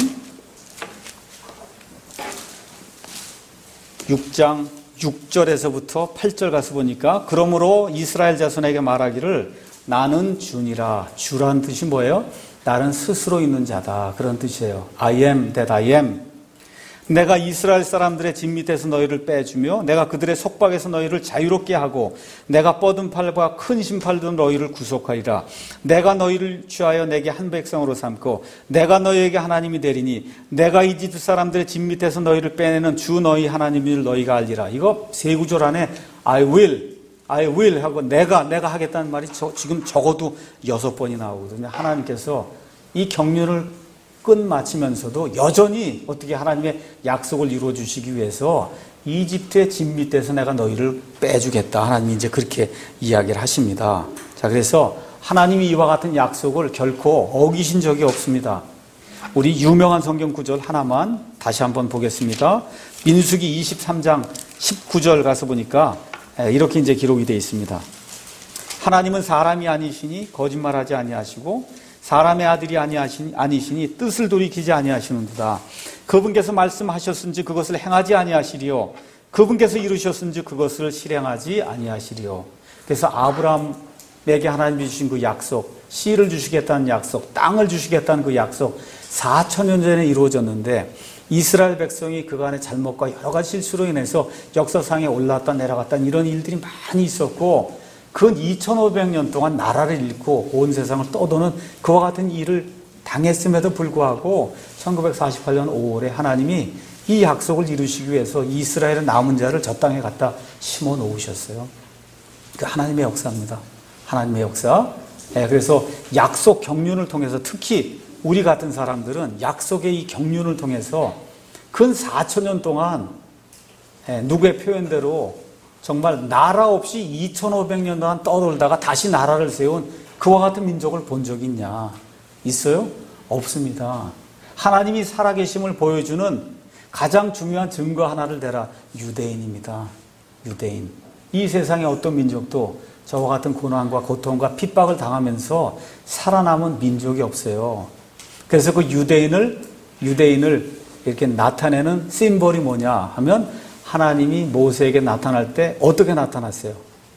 6절에서부터 8절 가서 보니까 그러므로 이스라엘 자손에게 말하기를 나는 주니라. 주란 뜻이 뭐예요? 나는 스스로 있는 자다. 그런 뜻이에요. I am that I am. 내가 이스라엘 사람들의 진 밑에서 너희를 빼주며 내가 그들의 속박에서 너희를 자유롭게 하고 내가 뻗은 팔과 큰 심팔로 너희를 구속하리라. 내가 너희를 취하여 내게 한 백성으로 삼고 내가 너희에게 하나님이 되리니 내가 이집트 사람들의 진 밑에서 너희를 빼내는 주 너희 하나님을 너희가 알리라. 이거 세 구절 안에 I will 하고 내가 하겠다는 말이 지금 적어도 6번이 나오거든요. 하나님께서 이 경륜을 끝마치면서도 여전히 어떻게 하나님의 약속을 이루어 주시기 위해서 이집트의 진 밑에서 내가 너희를 빼주겠다. 하나님이 이제 그렇게 이야기를 하십니다. 자, 그래서 하나님이 이와 같은 약속을 결코 어기신 적이 없습니다. 우리 유명한 성경 구절 하나만 다시 한번 보겠습니다. 민수기 23장 19절 가서 보니까 이렇게 이제 기록이 되어 있습니다. 하나님은 사람이 아니시니 거짓말하지 아니하시고 사람의 아들이 아니시니 뜻을 돌이키지 아니하시는도다. 그분께서 말씀하셨은지 그것을 행하지 아니하시리요. 그분께서 이루셨은지 그것을 실행하지 아니하시리요. 그래서 아브라함에게 하나님이 주신 그 약속, 씨를 주시겠다는 약속, 땅을 주시겠다는 그 약속 4,000년 전에 이루어졌는데 이스라엘 백성이 그간의 잘못과 여러 가지 실수로 인해서 역사상에 올랐다 내려갔다 이런 일들이 많이 있었고 그 2500년 동안 나라를 잃고 온 세상을 떠도는 그와 같은 일을 당했음에도 불구하고 1948년 5월에 하나님이 이 약속을 이루시기 위해서 이스라엘의 남은 자를 저 땅에 갖다 심어 놓으셨어요. 그 하나님의 역사입니다. 하나님의 역사. 그래서 약속 경륜을 통해서 특히 우리 같은 사람들은 약속의 이 경륜을 통해서 근 4,000년 동안 누구의 표현대로 정말 나라 없이 2500년 동안 떠돌다가 다시 나라를 세운 그와 같은 민족을 본 적이 있냐? 있어요? 없습니다. 하나님이 살아계심을 보여주는 가장 중요한 증거 하나를 대라. 유대인입니다. 유대인. 이 세상의 어떤 민족도 저와 같은 고난과 고통과 핍박을 당하면서 살아남은 민족이 없어요. 그래서 그 유대인을 이렇게 나타내는 심볼이 뭐냐 하면 하나님이 모세에게 나타날 때 어떻게 나타났어요?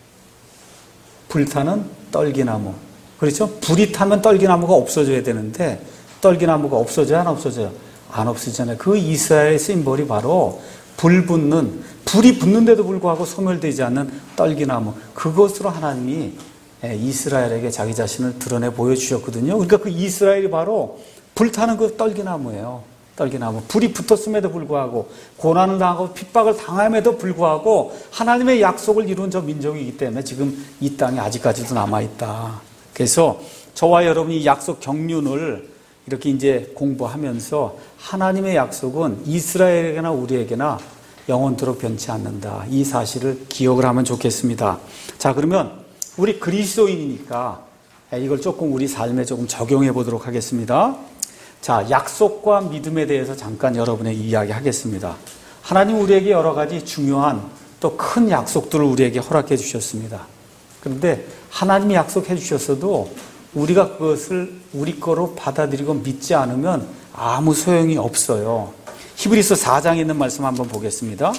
불타는 떨기나무. 그렇죠? 불이 타면 떨기나무가 없어져야 되는데 떨기나무가 없어져요? 안 없어져요? 안 없어지잖아요. 그 이스라엘의 심볼이 바로 불이 붙는데도 불구하고 소멸되지 않는 떨기나무. 그것으로 하나님이 이스라엘에게 자기 자신을 드러내 보여주셨거든요. 그러니까 그 이스라엘이 바로 불타는 그 떨기나무예요. 떨기나무. 불이 붙었음에도 불구하고 고난을 당하고 핍박을 당함에도 불구하고 하나님의 약속을 이룬 저 민족이기 때문에 지금 이 땅에 아직까지도 남아있다. 그래서 저와 여러분이 약속 경륜을 이렇게 이제 공부하면서 하나님의 약속은 이스라엘에게나 우리에게나 영원토록 변치 않는다. 이 사실을 기억을 하면 좋겠습니다. 자, 그러면 우리 그리스도인이니까 이걸 조금 우리 삶에 조금 적용해 보도록 하겠습니다. 자, 약속과 믿음에 대해서 잠깐 여러분에게 이야기하겠습니다. 하나님 우리에게 여러 가지 중요한 또 큰 약속들을 우리에게 허락해 주셨습니다. 그런데 하나님이 약속해 주셨어도 우리가 그것을 우리 거로 받아들이고 믿지 않으면 아무 소용이 없어요. 히브리서 4장에 있는 말씀 한번 보겠습니다.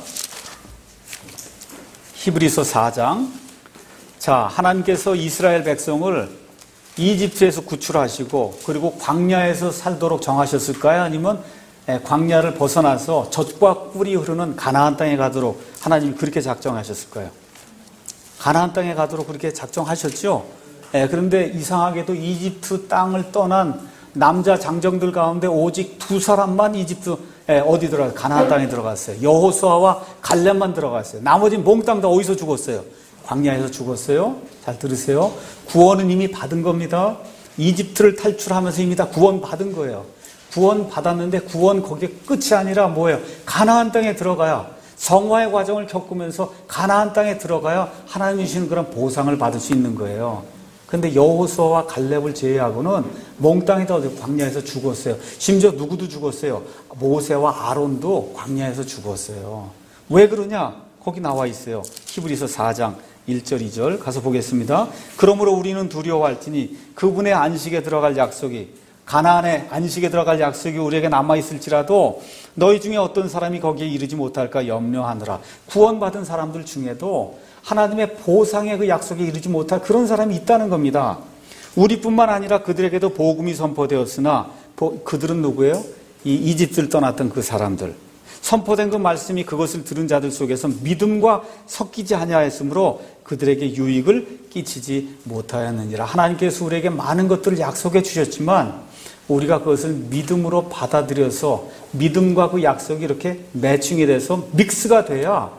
히브리서 4장. 자, 하나님께서 이스라엘 백성을 이집트에서 구출하시고 그리고 광야에서 살도록 정하셨을까요? 아니면 광야를 벗어나서 젖과 꿀이 흐르는 가나안 땅에 가도록 하나님이 그렇게 작정하셨을까요? 가나안 땅에 가도록 그렇게 작정하셨죠? 그런데 이상하게도 이집트 땅을 떠난 남자 장정들 가운데 오직 2사람만 이집트 어디 들어갔어요? 가나안 땅에 들어갔어요. 여호수아와 갈렙만 들어갔어요. 나머지는 몽땅 다 어디서 죽었어요? 광야에서 죽었어요. 잘 들으세요. 구원은 이미 받은 겁니다. 이집트를 탈출하면서 이미 다 구원 받은 거예요. 구원 받았는데 구원 거기에 끝이 아니라 뭐예요? 가나안 땅에 들어가야 성화의 과정을 겪으면서 가나안 땅에 들어가야 하나님이 주시는 그런 보상을 받을 수 있는 거예요. 그런데 여호수아와 갈렙을 제외하고는 몽땅이 다 광야에서 죽었어요. 심지어 누구도 죽었어요. 모세와 아론도 광야에서 죽었어요. 왜 그러냐? 거기 나와 있어요. 히브리서 4장 1절 2절 가서 보겠습니다. 그러므로 우리는 두려워할지니 그분의 안식에 들어갈 약속이 가나안의 안식에 들어갈 약속이 우리에게 남아있을지라도 너희 중에 어떤 사람이 거기에 이르지 못할까 염려하느라. 구원받은 사람들 중에도 하나님의 보상의 그 약속에 이르지 못할 그런 사람이 있다는 겁니다. 우리뿐만 아니라 그들에게도 복음이 선포되었으나 그들은 누구예요? 이 이집트를 떠났던 그 사람들. 선포된 그 말씀이 그것을 들은 자들 속에서 믿음과 섞이지 아니하였으므로 그들에게 유익을 끼치지 못하였느니라. 하나님께서 우리에게 많은 것들을 약속해 주셨지만 우리가 그것을 믿음으로 받아들여서 믿음과 그 약속이 이렇게 매칭이 돼서 믹스가 돼야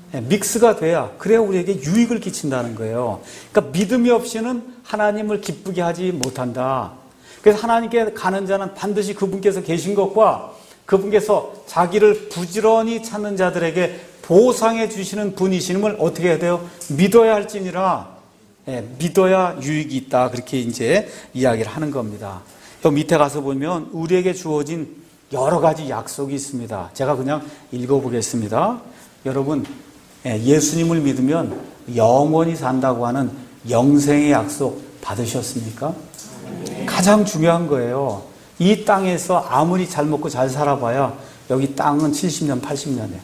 그래야 우리에게 유익을 끼친다는 거예요. 그러니까 믿음이 없이는 하나님을 기쁘게 하지 못한다. 그래서 하나님께 가는 자는 반드시 그분께서 계신 것과 그분께서 자기를 부지런히 찾는 자들에게 보상해 주시는 분이심을 어떻게 해야 돼요? 믿어야 할지니라. 믿어야 유익이 있다. 그렇게 이제 이야기를 하는 겁니다. 여 밑에 가서 보면 우리에게 주어진 여러 가지 약속이 있습니다. 제가 그냥 읽어보겠습니다. 여러분, 예수님을 믿으면 영원히 산다고 하는 영생의 약속 받으셨습니까? 가장 중요한 거예요. 이 땅에서 아무리 잘 먹고 잘 살아봐야 여기 땅은 70년, 80년이에요.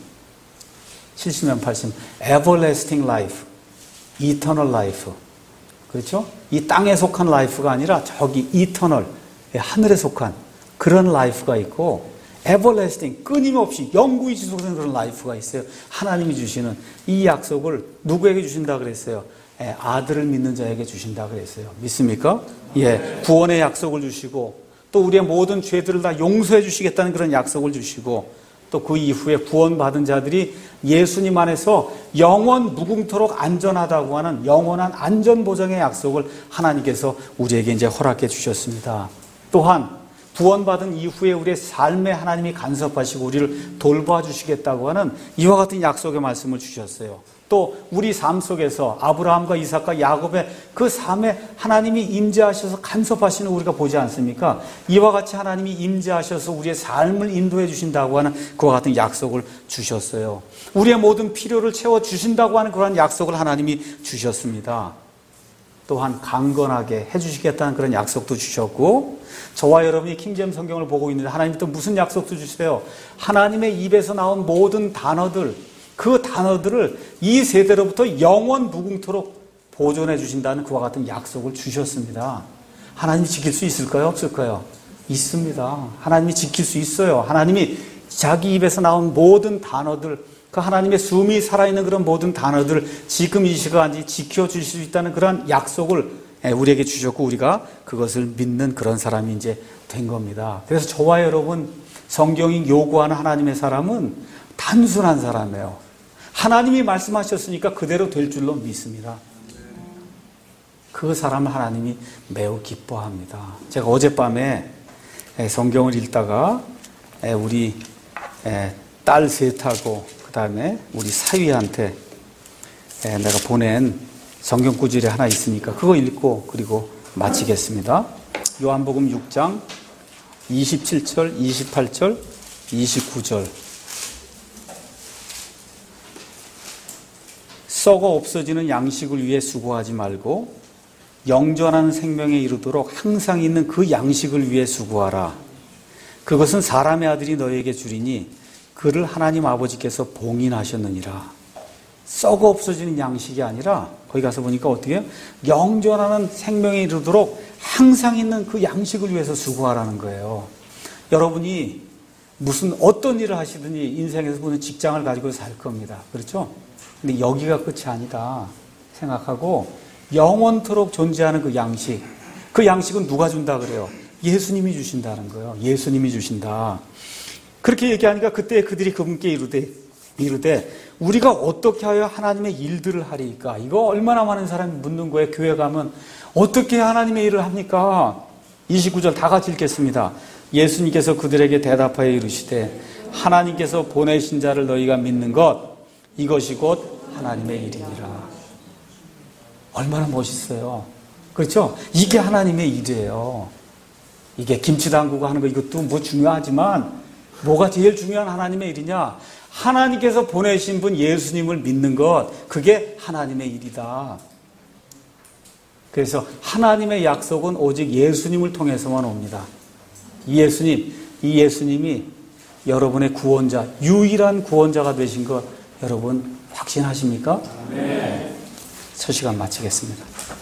70년, 80년. Everlasting life, eternal life. 그렇죠? 이 땅에 속한 라이프가 아니라 저기 eternal, 하늘에 속한 그런 라이프가 있고 everlasting, 끊임없이 영구히 지속되는 그런 라이프가 있어요. 하나님이 주시는 이 약속을 누구에게 주신다 그랬어요? 아들을 믿는 자에게 주신다 그랬어요. 믿습니까? 구원의 약속을 주시고 또 우리의 모든 죄들을 다 용서해 주시겠다는 그런 약속을 주시고 또 그 이후에 구원받은 자들이 예수님 안에서 영원 무궁토록 안전하다고 하는 영원한 안전보장의 약속을 하나님께서 우리에게 이제 허락해 주셨습니다. 또한 구원받은 이후에 우리의 삶에 하나님이 간섭하시고 우리를 돌봐주시겠다고 하는 이와 같은 약속의 말씀을 주셨어요. 또 우리 삶 속에서 아브라함과 이삭과 야곱의 그 삶에 하나님이 임재하셔서 간섭하시는 우리가 보지 않습니까? 이와 같이 하나님이 임재하셔서 우리의 삶을 인도해 주신다고 하는 그와 같은 약속을 주셨어요. 우리의 모든 필요를 채워주신다고 하는 그런 약속을 하나님이 주셨습니다. 또한 강건하게 해주시겠다는 그런 약속도 주셨고 저와 여러분이 킹제임스 성경을 보고 있는데 하나님이 또 무슨 약속도 주세요? 하나님의 입에서 나온 모든 단어들 그 단어들을 이 세대로부터 영원 무궁토록 보존해 주신다는 그와 같은 약속을 주셨습니다. 하나님이 지킬 수 있을까요? 없을까요? 있습니다. 하나님이 지킬 수 있어요. 하나님이 자기 입에서 나온 모든 단어들 그 하나님의 숨이 살아있는 그런 모든 단어들을 지금 이 시간까지 지켜주실 수 있다는 그런 약속을 우리에게 주셨고 우리가 그것을 믿는 그런 사람이 이제 된 겁니다. 그래서 저와 여러분 성경이 요구하는 하나님의 사람은 단순한 사람이에요. 하나님이 말씀하셨으니까 그대로 될 줄로 믿습니다. 그 사람을 하나님이 매우 기뻐합니다. 제가 어젯밤에 성경을 읽다가 우리 딸 셋하고 그 다음에 우리 사위한테 내가 보낸 성경 구절이 하나 있으니까 그거 읽고 그리고 마치겠습니다. 요한복음 6장 27절, 28절, 29절. 썩어 없어지는 양식을 위해 수고하지 말고 영전한 생명에 이르도록 항상 있는 그 양식을 위해 수고하라. 그것은 사람의 아들이 너에게 주리니 그를 하나님 아버지께서 봉인하셨느니라. 썩어 없어지는 양식이 아니라 거기 가서 보니까 어떻게 해요? 영전하는 생명에 이르도록 항상 있는 그 양식을 위해서 수고하라는 거예요. 여러분이 무슨 어떤 일을 하시든지 인생에서 보는 직장을 가지고 살 겁니다. 그렇죠? 근데 여기가 끝이 아니다 생각하고 영원토록 존재하는 그 양식, 그 양식은 누가 준다 그래요? 예수님이 주신다는 거예요. 예수님이 주신다. 그렇게 얘기하니까 그때 그들이 그분께 이르되 우리가 어떻게 하여 하나님의 일들을 하리까? 이거 얼마나 많은 사람이 묻는 거예요. 교회 가면 어떻게 하나님의 일을 합니까? 29절 다 같이 읽겠습니다. 예수님께서 그들에게 대답하여 이르시되 하나님께서 보내신 자를 너희가 믿는 것 이것이 곧 하나님의 일이니라. 얼마나 멋있어요. 그렇죠? 이게 하나님의 일이에요. 이게 김치 담그고 하는 거 이것도 뭐 중요하지만 뭐가 제일 중요한 하나님의 일이냐? 하나님께서 보내신 분 예수님을 믿는 것 그게 하나님의 일이다. 그래서 하나님의 약속은 오직 예수님을 통해서만 옵니다. 이 예수님이 여러분의 구원자, 유일한 구원자가 되신 것 여러분 확신하십니까? 네. 첫 시간 마치겠습니다.